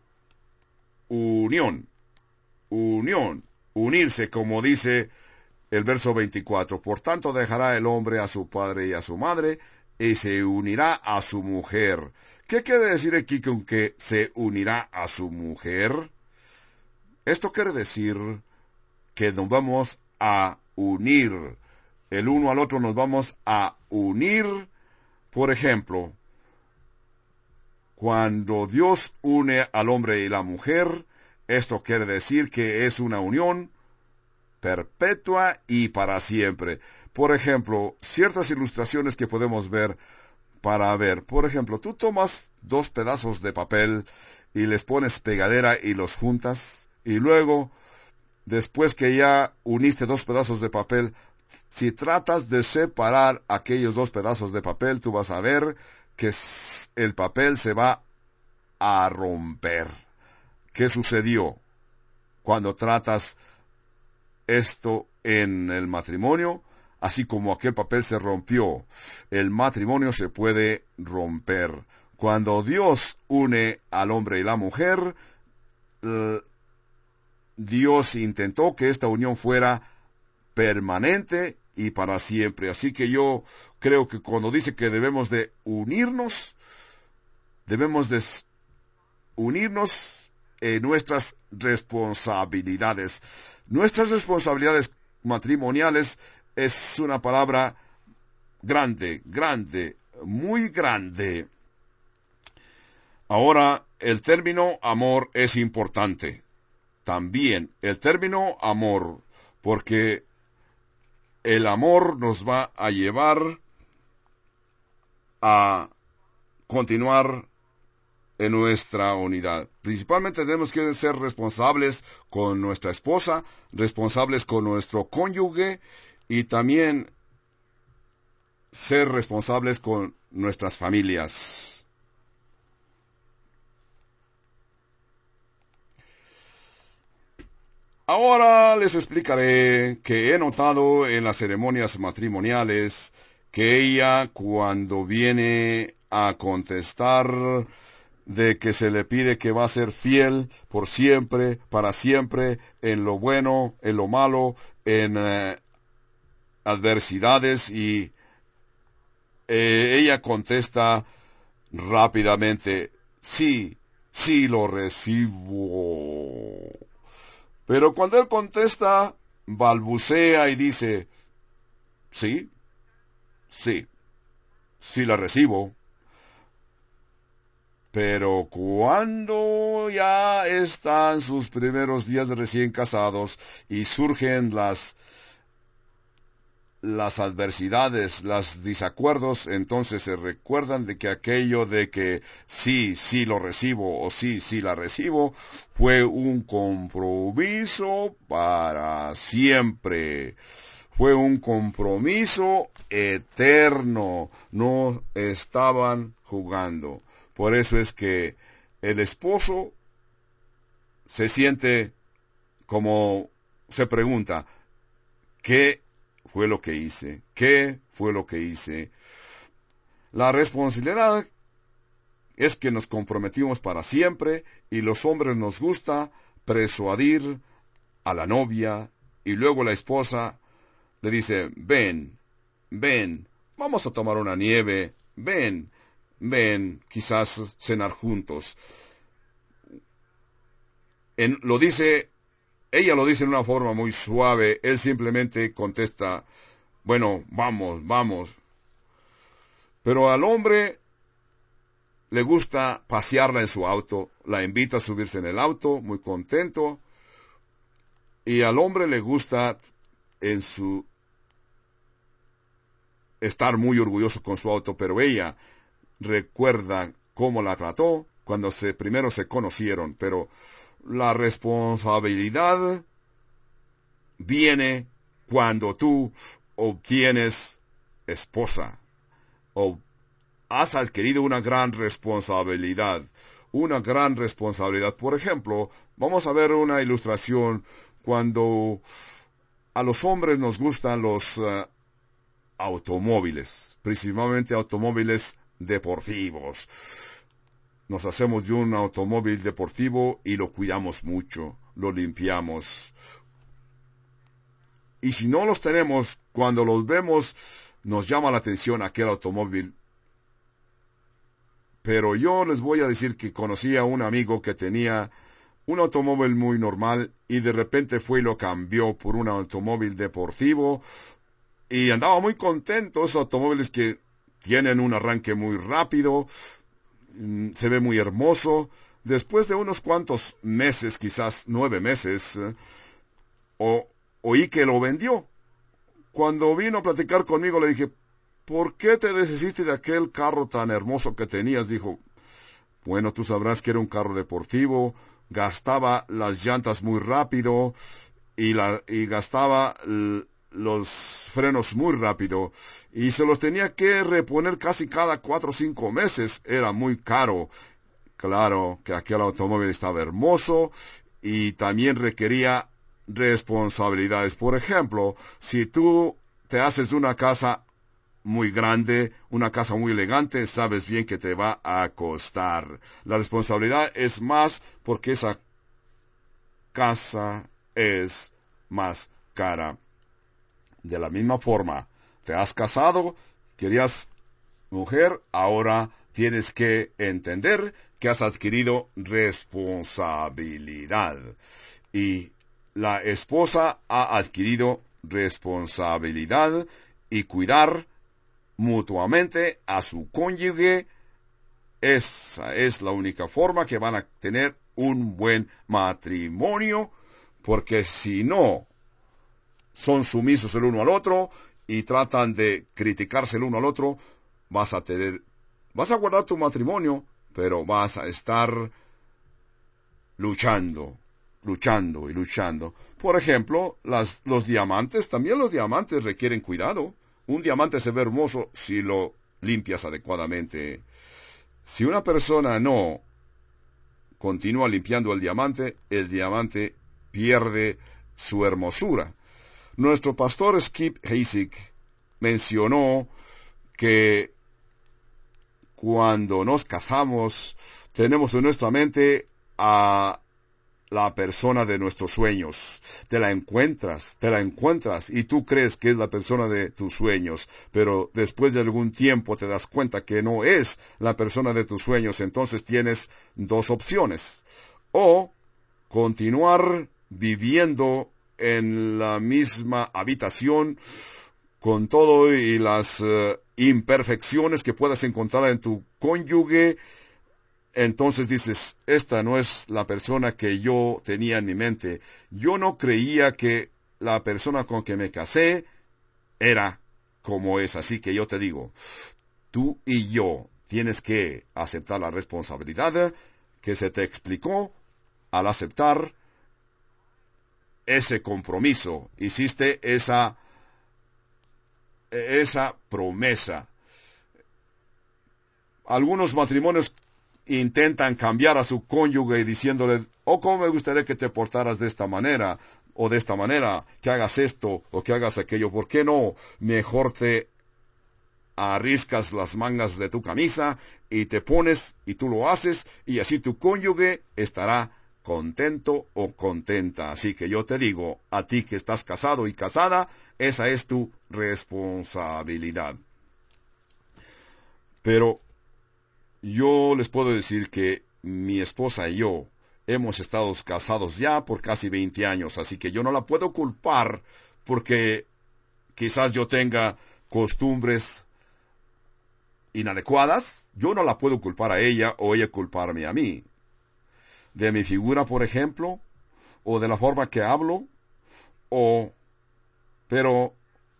unirse, como dice el verso 24. Por tanto dejará el hombre a su padre y a su madre, y se unirá a su mujer. ¿Qué quiere decir aquí con que se unirá a su mujer? Esto quiere decir que nos vamos a unir. El uno al otro nos vamos a unir. Por ejemplo, cuando Dios une al hombre y la mujer, esto quiere decir que es una unión perpetua y para siempre. Por ejemplo, ciertas ilustraciones que podemos ver por ejemplo, tú tomas 2 pedazos de papel y les pones pegadera y los juntas, y luego, después que ya uniste 2 pedazos de papel, si tratas de separar aquellos 2 pedazos de papel, tú vas a ver que el papel se va a romper. ¿Qué sucedió cuando tratas esto en el matrimonio? Así como aquel papel se rompió, el matrimonio se puede romper. Cuando Dios une al hombre y la mujer, Dios intentó que esta unión fuera permanente y para siempre. Así que yo creo que cuando dice que debemos de unirnos en nuestras responsabilidades. Nuestras responsabilidades matrimoniales es una palabra grande, muy grande. Ahora, el término amor es importante. también el término amor, porque el amor nos va a llevar a continuar en nuestra unidad. Principalmente tenemos que ser responsables con nuestra esposa, responsables con nuestro cónyuge y también ser responsables con nuestras familias. Ahora les explicaré que he notado en las ceremonias matrimoniales que ella, cuando viene a contestar de que se le pide que va a ser fiel por siempre, para siempre, en lo bueno, en lo malo, en adversidades, y ella contesta rápidamente, sí, sí lo recibo. Pero cuando él contesta, balbucea y dice, sí, sí, sí la recibo. Pero cuando ya están sus primeros días de recién casados y surgen las adversidades, los desacuerdos, entonces se recuerdan de que aquello de que sí, sí lo recibo o sí, sí la recibo, fue un compromiso para siempre. Fue un compromiso eterno. No estaban jugando. Por eso es que el esposo se siente como se pregunta, ¿qué fue lo que hice? ¿Qué fue lo que hice? La responsabilidad es que nos comprometimos para siempre y los hombres nos gusta persuadir a la novia y luego la esposa le dice, ven, ven, vamos a tomar una nieve, ven, ven, quizás cenar juntos. Ella lo dice en una forma muy suave, él simplemente contesta, bueno, vamos, vamos. Pero al hombre le gusta pasearla en su auto, la invita a subirse en el auto, muy contento, y al hombre le gusta estar muy orgulloso con su auto, pero ella recuerda cómo la trató cuando primero se conocieron, pero la responsabilidad viene cuando tú obtienes esposa o has adquirido una gran responsabilidad. Una gran responsabilidad. Por ejemplo, vamos a ver una ilustración cuando a los hombres nos gustan los automóviles, principalmente automóviles deportivos. Nos hacemos de un automóvil deportivo y lo cuidamos mucho, lo limpiamos. Y si no los tenemos, cuando los vemos, nos llama la atención aquel automóvil. Pero yo les voy a decir que conocí a un amigo que tenía un automóvil muy normal y de repente fue y lo cambió por un automóvil deportivo y andaba muy contento. Esos automóviles que tienen un arranque muy rápido, se ve muy hermoso. Después de unos cuantos meses, quizás 9 meses, oí que lo vendió. Cuando vino a platicar conmigo le dije, ¿por qué te deshiciste de aquel carro tan hermoso que tenías? Dijo, bueno, tú sabrás que era un carro deportivo, gastaba las llantas muy rápido y gastaba los frenos muy rápido y se los tenía que reponer casi cada 4 o 5 meses. Era muy caro. Claro que aquel automóvil estaba hermoso y también requería responsabilidades. Por ejemplo, si tú te haces una casa muy grande, una casa muy elegante, sabes bien que te va a costar. La responsabilidad es más porque esa casa es más cara. De la misma forma, te has casado, querías mujer, ahora tienes que entender que has adquirido responsabilidad. Y la esposa ha adquirido responsabilidad y cuidar mutuamente a su cónyuge. Esa es la única forma que van a tener un buen matrimonio, porque si no son sumisos el uno al otro y tratan de criticarse el uno al otro, vas a guardar tu matrimonio, pero vas a estar luchando. Por ejemplo, los diamantes, también los diamantes requieren cuidado. Un diamante se ve hermoso si lo limpias adecuadamente. Si una persona no continúa limpiando el diamante pierde su hermosura. Nuestro pastor Skip Heitzig mencionó que cuando nos casamos tenemos en nuestra mente a la persona de nuestros sueños. Te la encuentras, y tú crees que es la persona de tus sueños, pero después de algún tiempo te das cuenta que no es la persona de tus sueños. Entonces tienes dos opciones: o continuar viviendo en la misma habitación con todo y las imperfecciones que puedas encontrar en tu cónyuge. Entonces dices, esta no es la persona que yo tenía en mi mente. Yo no creía que la persona con que me casé era como es. Así que yo te digo, tú y yo tienes que aceptar la responsabilidad que se te explicó. Al aceptar ese compromiso, hiciste esa promesa. Algunos matrimonios intentan cambiar a su cónyuge diciéndole, cómo me gustaría que te portaras de esta manera, o de esta manera, que hagas esto, o que hagas aquello. ¿Por qué no mejor te arriscas las mangas de tu camisa y te pones y tú lo haces, y así tu cónyuge estará contento o contenta? Así que yo te digo, a ti que estás casado y casada, esa es tu responsabilidad. Pero yo les puedo decir que mi esposa y yo hemos estado casados ya por casi 20 años, así que yo no la puedo culpar porque quizás yo tenga costumbres inadecuadas. Yo no la puedo culpar a ella o ella culparme a mí. De mi figura, por ejemplo, o de la forma que hablo, pero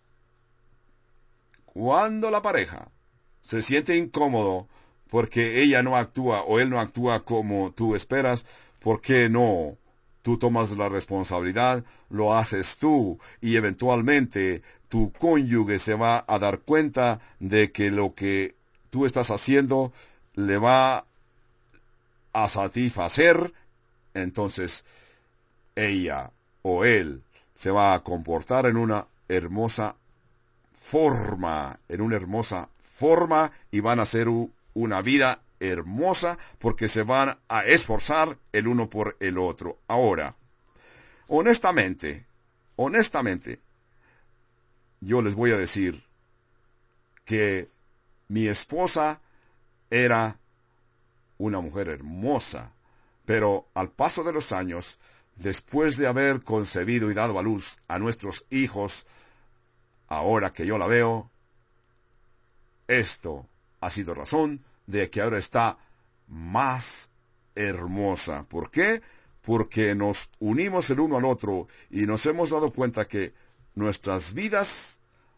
cuando la pareja se siente incómodo porque ella no actúa o él no actúa como tú esperas, ¿por qué no? Tú tomas la responsabilidad, lo haces tú, y eventualmente tu cónyuge se va a dar cuenta de que lo que tú estás haciendo le va a satisfacer. Entonces ella o él se va a comportar en una hermosa forma, y van a hacer una vida hermosa porque se van a esforzar el uno por el otro. Ahora, honestamente, yo les voy a decir que mi esposa era una mujer hermosa, pero al paso de los años, después de haber concebido y dado a luz a nuestros hijos, ahora que yo la veo, esto ha sido razón de que ahora está más hermosa. ¿Por qué? Porque nos unimos el uno al otro y nos hemos dado cuenta que nuestras vidas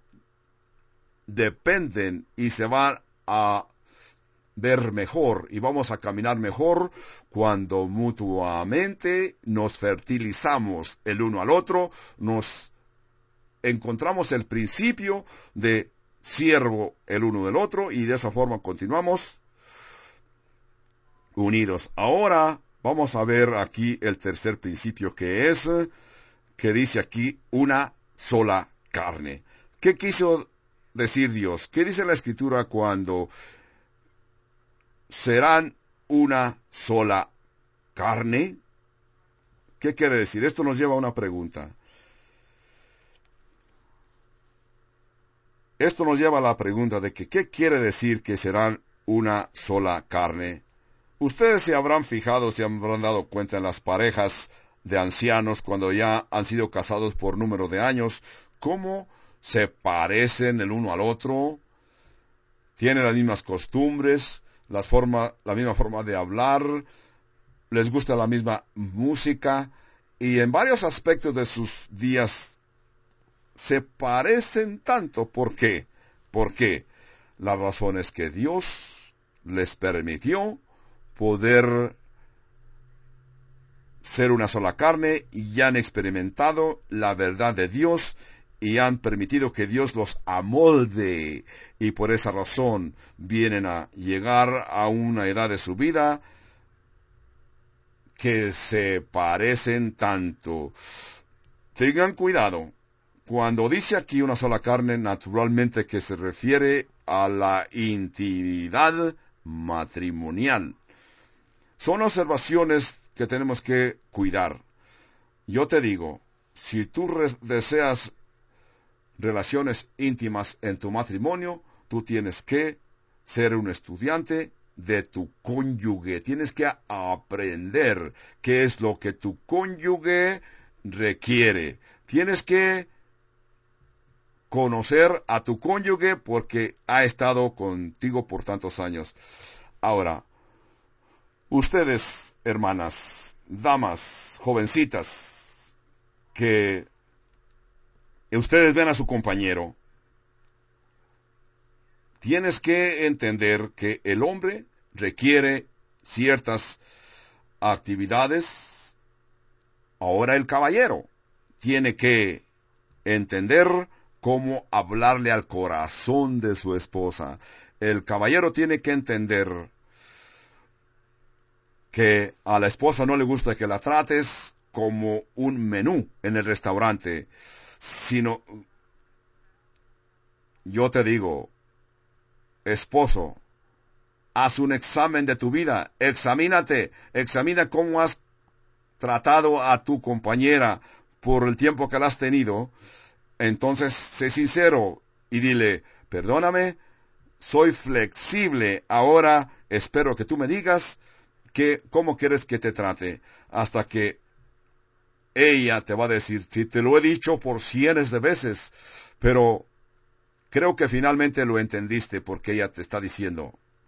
dependen y se van a ver mejor y vamos a caminar mejor cuando mutuamente nos fertilizamos el uno al otro, nos encontramos el principio de siervo el uno del otro y de esa forma continuamos unidos. Ahora vamos a ver aquí el tercer principio que dice aquí una sola carne. ¿Qué quiso decir Dios? ¿Qué dice la Escritura cuando serán una sola carne? ¿Qué quiere decir? Esto nos lleva a una pregunta. Esto nos lleva a la pregunta de que ¿qué quiere decir que serán una sola carne? Ustedes se habrán fijado, se habrán dado cuenta en las parejas de ancianos cuando ya han sido casados por número de años, cómo se parecen el uno al otro, tienen las mismas costumbres, la misma forma de hablar, les gusta la misma música y en varios aspectos de sus días se parecen tanto. ¿Por qué? Porque la razón es que Dios les permitió poder ser una sola carne y han experimentado la verdad de Dios y han permitido que Dios los amolde, y por esa razón vienen a llegar a una edad de su vida que se parecen tanto. Tengan cuidado. Cuando dice aquí una sola carne, naturalmente que se refiere a la intimidad matrimonial. Son observaciones que tenemos que cuidar. Yo te digo, si tú deseas relaciones íntimas en tu matrimonio, tú tienes que ser un estudiante de tu cónyuge. Tienes que aprender qué es lo que tu cónyuge requiere. Tienes que conocer a tu cónyuge porque ha estado contigo por tantos años. Ahora, ustedes, hermanas, damas, jovencitas, que ustedes ven a su compañero, tienes que entender que el hombre requiere ciertas actividades. Ahora el caballero tiene que entender cómo hablarle al corazón de su esposa. El caballero tiene que entender que a la esposa no le gusta que la trates como un menú en el restaurante, sino, yo te digo, esposo, haz un examen de tu vida, examina cómo has tratado a tu compañera por el tiempo que la has tenido. Entonces, sé sincero y dile, perdóname, soy flexible, ahora espero que tú me digas cómo quieres que te trate, hasta que ella te va a decir, si te lo he dicho por cientos de veces, pero creo que finalmente lo entendiste, porque ella te está diciendo,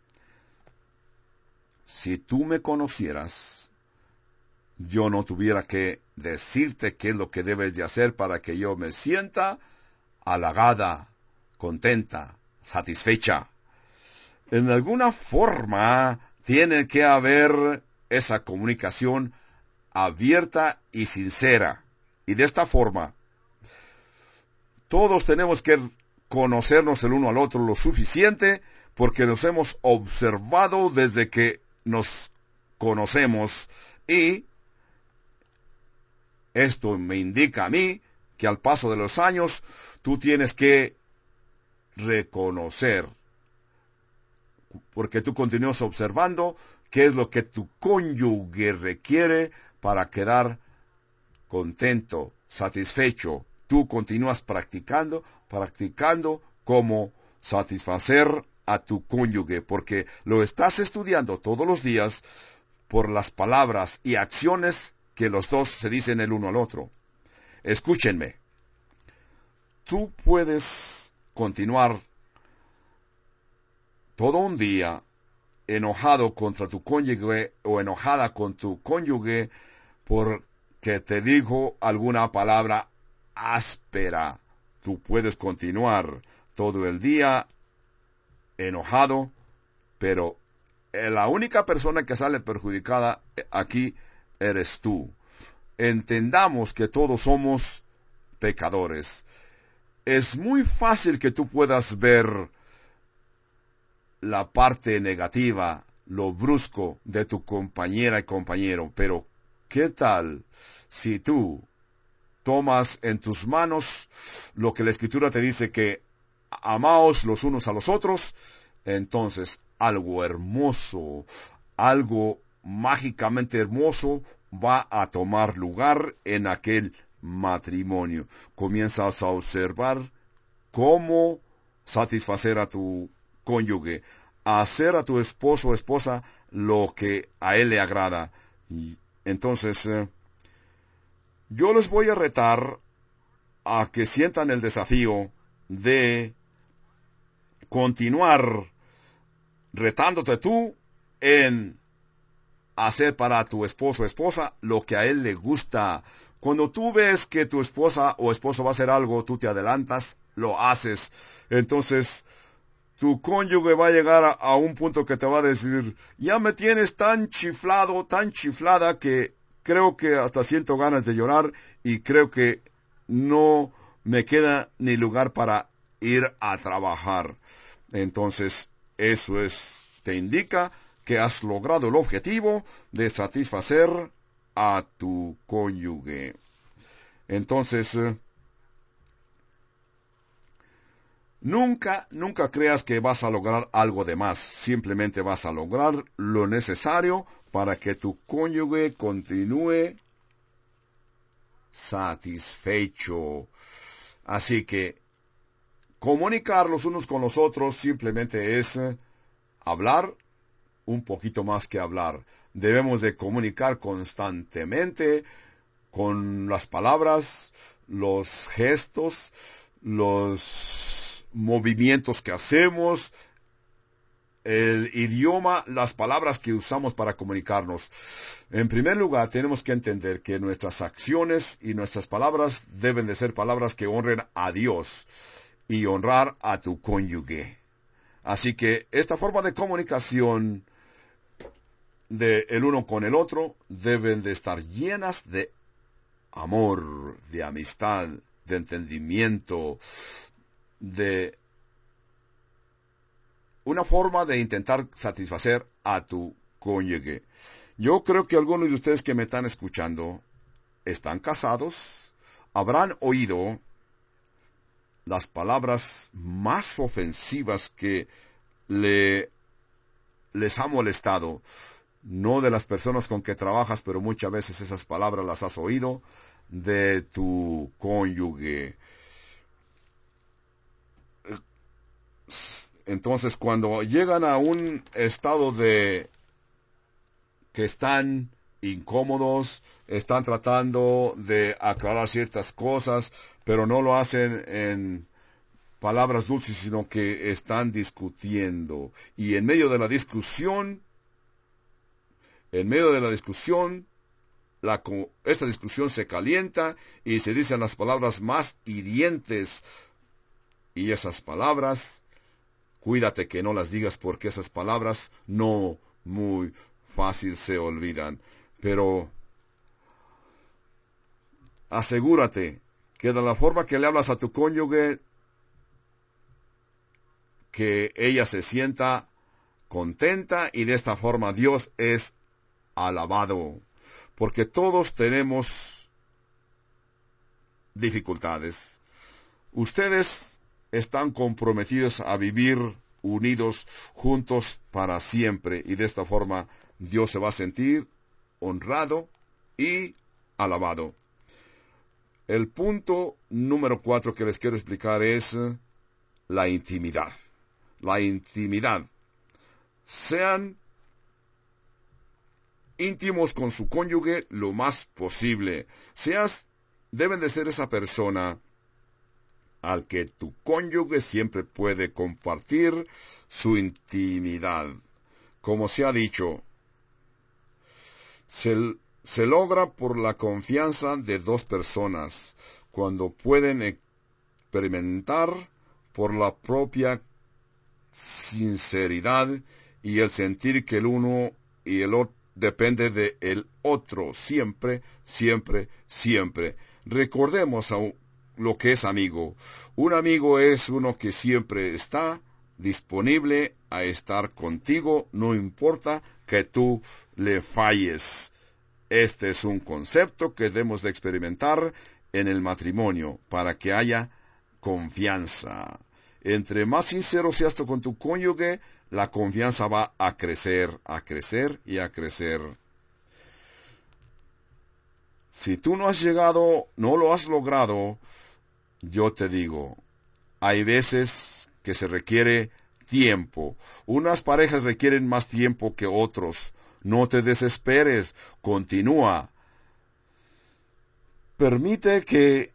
si tú me conocieras, yo no tuviera que decirte qué es lo que debes de hacer para que yo me sienta halagada, contenta, satisfecha. En alguna forma tiene que haber esa comunicación abierta y sincera. Y de esta forma, todos tenemos que conocernos el uno al otro lo suficiente, porque nos hemos observado desde que nos conocemos, y esto me indica a mí que al paso de los años tú tienes que reconocer, porque tú continúas observando qué es lo que tu cónyuge requiere para quedar contento, satisfecho. Tú continúas practicando cómo satisfacer a tu cónyuge, porque lo estás estudiando todos los días por las palabras y acciones que los dos se dicen el uno al otro. Escúchenme. Tú puedes continuar todo un día enojado contra tu cónyuge o enojada con tu cónyuge porque te dijo alguna palabra áspera. Tú puedes continuar todo el día enojado, pero la única persona que sale perjudicada aquí eres tú. Entendamos que todos somos pecadores. Es muy fácil que tú puedas ver la parte negativa, lo brusco de tu compañera y compañero, pero ¿qué tal si tú tomas en tus manos lo que la Escritura te dice, que amaos los unos a los otros? Entonces algo hermoso, algo mágicamente hermoso va a tomar lugar en aquel matrimonio. Comienzas a observar cómo satisfacer a tu cónyuge, a hacer a tu esposo o esposa lo que a él le agrada. Y entonces, yo les voy a retar a que sientan el desafío de continuar retándote tú en hacer para tu esposo o esposa lo que a él le gusta. Cuando tú ves que tu esposa o esposo va a hacer algo, tú te adelantas, lo haces. Entonces, tu cónyuge va a llegar a un punto que te va a decir, ya me tienes tan chiflado, tan chiflada, que creo que hasta siento ganas de llorar y creo que no me queda ni lugar para ir a trabajar. Entonces, te indica que has logrado el objetivo de satisfacer a tu cónyuge. Entonces, nunca creas que vas a lograr algo de más. Simplemente vas a lograr lo necesario para que tu cónyuge continúe satisfecho. Así que comunicar los unos con los otros simplemente es hablar un poquito más que hablar. Debemos de comunicar constantemente con las palabras, los gestos, los movimientos que hacemos, el idioma, las palabras que usamos para comunicarnos. En primer lugar, tenemos que entender que nuestras acciones y nuestras palabras deben de ser palabras que honren a Dios y honrar a tu cónyuge. Así que esta forma de comunicación de el uno con el otro deben de estar llenas de amor, de amistad, de entendimiento, de una forma de intentar satisfacer a tu cónyuge. Yo creo que algunos de ustedes que me están escuchando están casados, habrán oído las palabras más ofensivas que les ha molestado. No de las personas con que trabajas, pero muchas veces esas palabras las has oído de tu cónyuge. Entonces, cuando llegan a un estado de que están incómodos, están tratando de aclarar ciertas cosas, pero no lo hacen en palabras dulces, sino que están discutiendo. Y en medio de la discusión, esta discusión se calienta y se dicen las palabras más hirientes. Y esas palabras, cuídate que no las digas, porque esas palabras no muy fácil se olvidan. Pero asegúrate que de la forma que le hablas a tu cónyuge, que ella se sienta contenta, y de esta forma Dios es alabado. Porque todos tenemos dificultades. Ustedes están comprometidos a vivir unidos, juntos para siempre, y de esta forma Dios se va a sentir honrado y alabado. El punto número 4 que les quiero explicar es la intimidad. La intimidad. Sean íntimos con su cónyuge lo más posible. Deben de ser esa persona al que tu cónyuge siempre puede compartir su intimidad. Como se ha dicho, se logra por la confianza de dos personas, cuando pueden experimentar por la propia sinceridad y el sentir que el uno y el otro depende de el otro, siempre, siempre, siempre. Recordemos lo que es amigo. Un amigo es uno que siempre está disponible a estar contigo, no importa que tú le falles. Este es un concepto que debemos de experimentar en el matrimonio para que haya confianza. Entre más sincero seas tú con tu cónyuge, la confianza va a crecer, a crecer y a crecer. Si tú no lo has logrado, yo te digo, hay veces que se requiere tiempo. Unas parejas requieren más tiempo que otros. No te desesperes, continúa. Permite que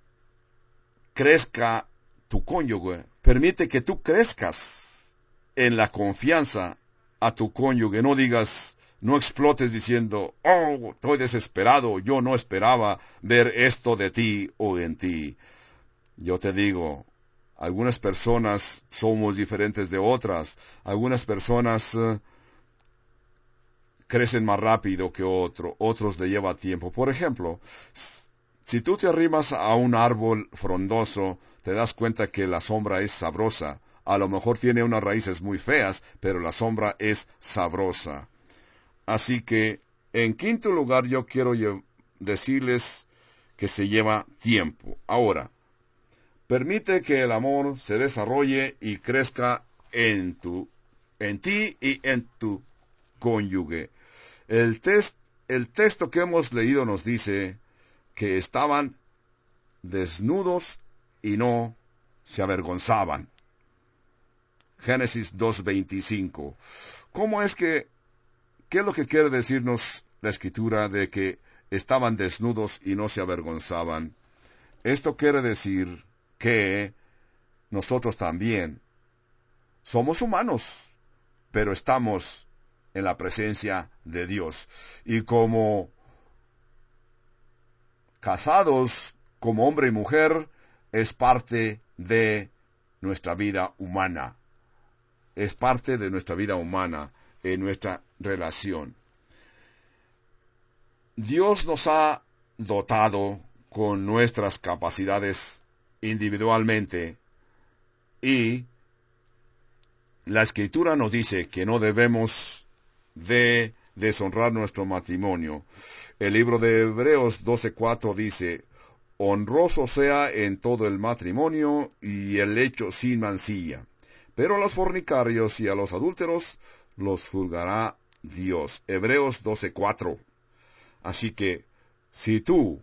crezca tu cónyuge. Permite que tú crezcas en la confianza a tu cónyuge. No digas, No explotes diciendo, oh, estoy desesperado, yo no esperaba ver esto de ti o en ti. Yo te digo, algunas personas somos diferentes de otras. Algunas personas crecen más rápido que otros le lleva tiempo. Por ejemplo, si tú te arrimas a un árbol frondoso, te das cuenta que la sombra es sabrosa. A lo mejor tiene unas raíces muy feas, pero la sombra es sabrosa. Así que, en quinto lugar, yo quiero decirles que se lleva tiempo. Ahora, permite que el amor se desarrolle y crezca en ti y en tu cónyuge. El texto que hemos leído nos dice que estaban desnudos y no se avergonzaban. Génesis 2:25. ¿Qué es lo que quiere decirnos la Escritura de que estaban desnudos y no se avergonzaban? Esto quiere decir que nosotros también somos humanos, pero estamos en la presencia de Dios. Y como casados, como hombre y mujer, es parte de nuestra vida humana. Es parte de nuestra vida humana, en nuestra relación. Dios nos ha dotado con nuestras capacidades individualmente y la Escritura nos dice que no debemos de deshonrar nuestro matrimonio. El libro de Hebreos 12:4 dice, honroso sea en todo el matrimonio y el lecho sin mancilla, pero a los fornicarios y a los adúlteros los juzgará Dios. Hebreos 12:4. Así que, si tú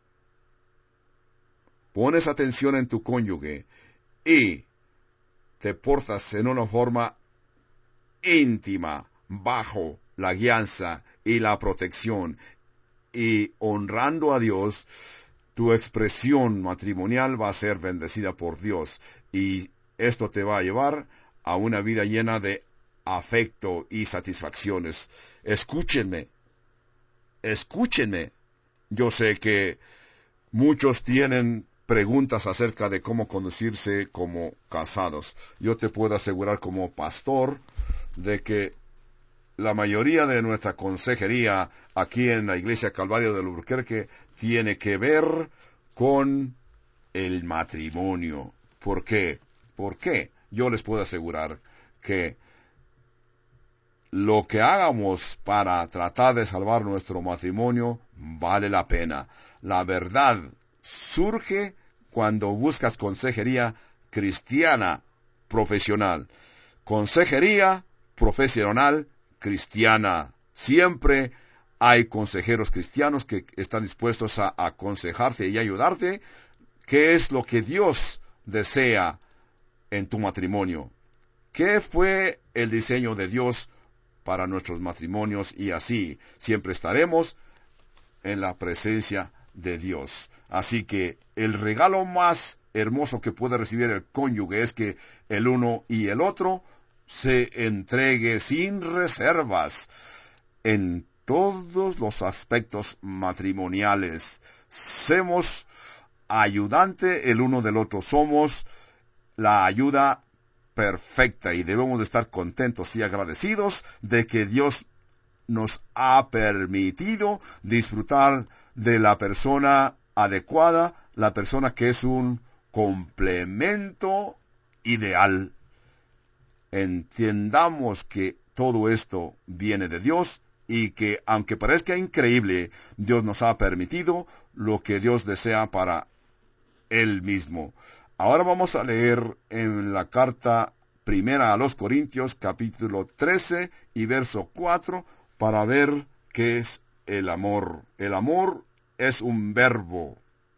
pones atención en tu cónyuge y te portas en una forma íntima, bajo la guianza y la protección, y honrando a Dios, tu expresión matrimonial va a ser bendecida por Dios, y esto te va a llevar a una vida llena de afecto y satisfacciones. Escúchenme. Yo sé que muchos tienen preguntas acerca de cómo conducirse como casados. Yo te puedo asegurar como pastor de que la mayoría de nuestra consejería aquí en la Iglesia Calvario de Albuquerque tiene que ver con el matrimonio. ¿Por qué? ¿Por qué? Yo les puedo asegurar que lo que hagamos para tratar de salvar nuestro matrimonio vale la pena. La verdad surge cuando buscas consejería cristiana profesional. Consejería profesional cristiana. Siempre hay consejeros cristianos que están dispuestos a aconsejarte y ayudarte. ¿Qué es lo que Dios desea en tu matrimonio? ¿Qué fue el diseño de Dios para nuestros matrimonios? Y así siempre estaremos en la presencia de Dios. Así que el regalo más hermoso que puede recibir el cónyuge es que el uno y el otro se entregue sin reservas en todos los aspectos matrimoniales. Semos ayudante el uno del otro. Somos la ayuda perfecta y debemos de estar contentos y agradecidos de que Dios nos ha permitido disfrutar de la persona adecuada, la persona que es un complemento ideal. Entendamos que todo esto viene de Dios y que, aunque parezca increíble, Dios nos ha permitido lo que Dios desea para Él mismo. Ahora vamos a leer en la carta primera a los Corintios, capítulo 13 y verso 4, para ver qué es el amor. El amor es un verbo.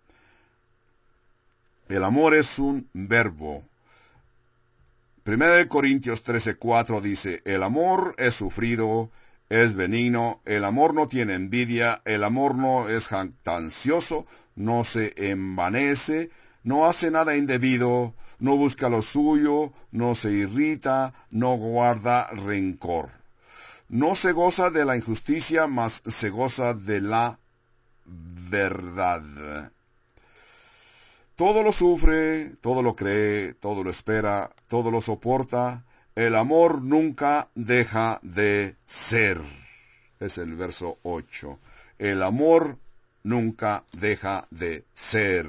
El amor es un verbo. Primera de Corintios 13:4 dice, el amor es sufrido, es benigno, el amor no tiene envidia, el amor no es jactancioso, no se envanece, no hace nada indebido, no busca lo suyo, no se irrita, no guarda rencor. no se goza de la injusticia, mas se goza de la verdad. Todo lo sufre, todo lo cree, todo lo espera, todo lo soporta. El amor nunca deja de ser. Es el verso 8. El amor nunca deja de ser.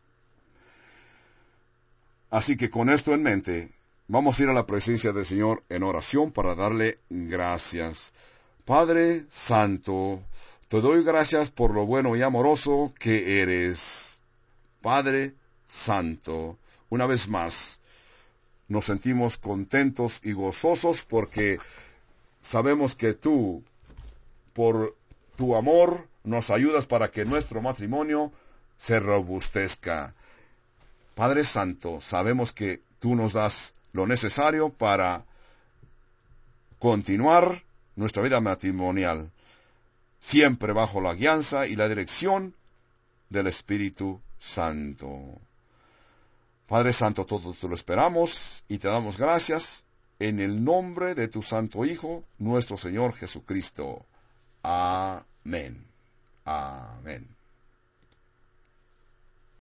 Así que con esto en mente, vamos a ir a la presencia del Señor en oración para darle gracias. Padre Santo, te doy gracias por lo bueno y amoroso que eres. Padre Santo, una vez más, nos sentimos contentos y gozosos porque sabemos que tú, por tu amor, nos ayudas para que nuestro matrimonio se robustezca. Padre Santo, sabemos que tú nos das lo necesario para continuar nuestra vida matrimonial, siempre bajo la guianza y la dirección del Espíritu Santo. Padre Santo, todo te lo esperamos y te damos gracias en el nombre de tu Santo Hijo, nuestro Señor Jesucristo. Amén. Amén.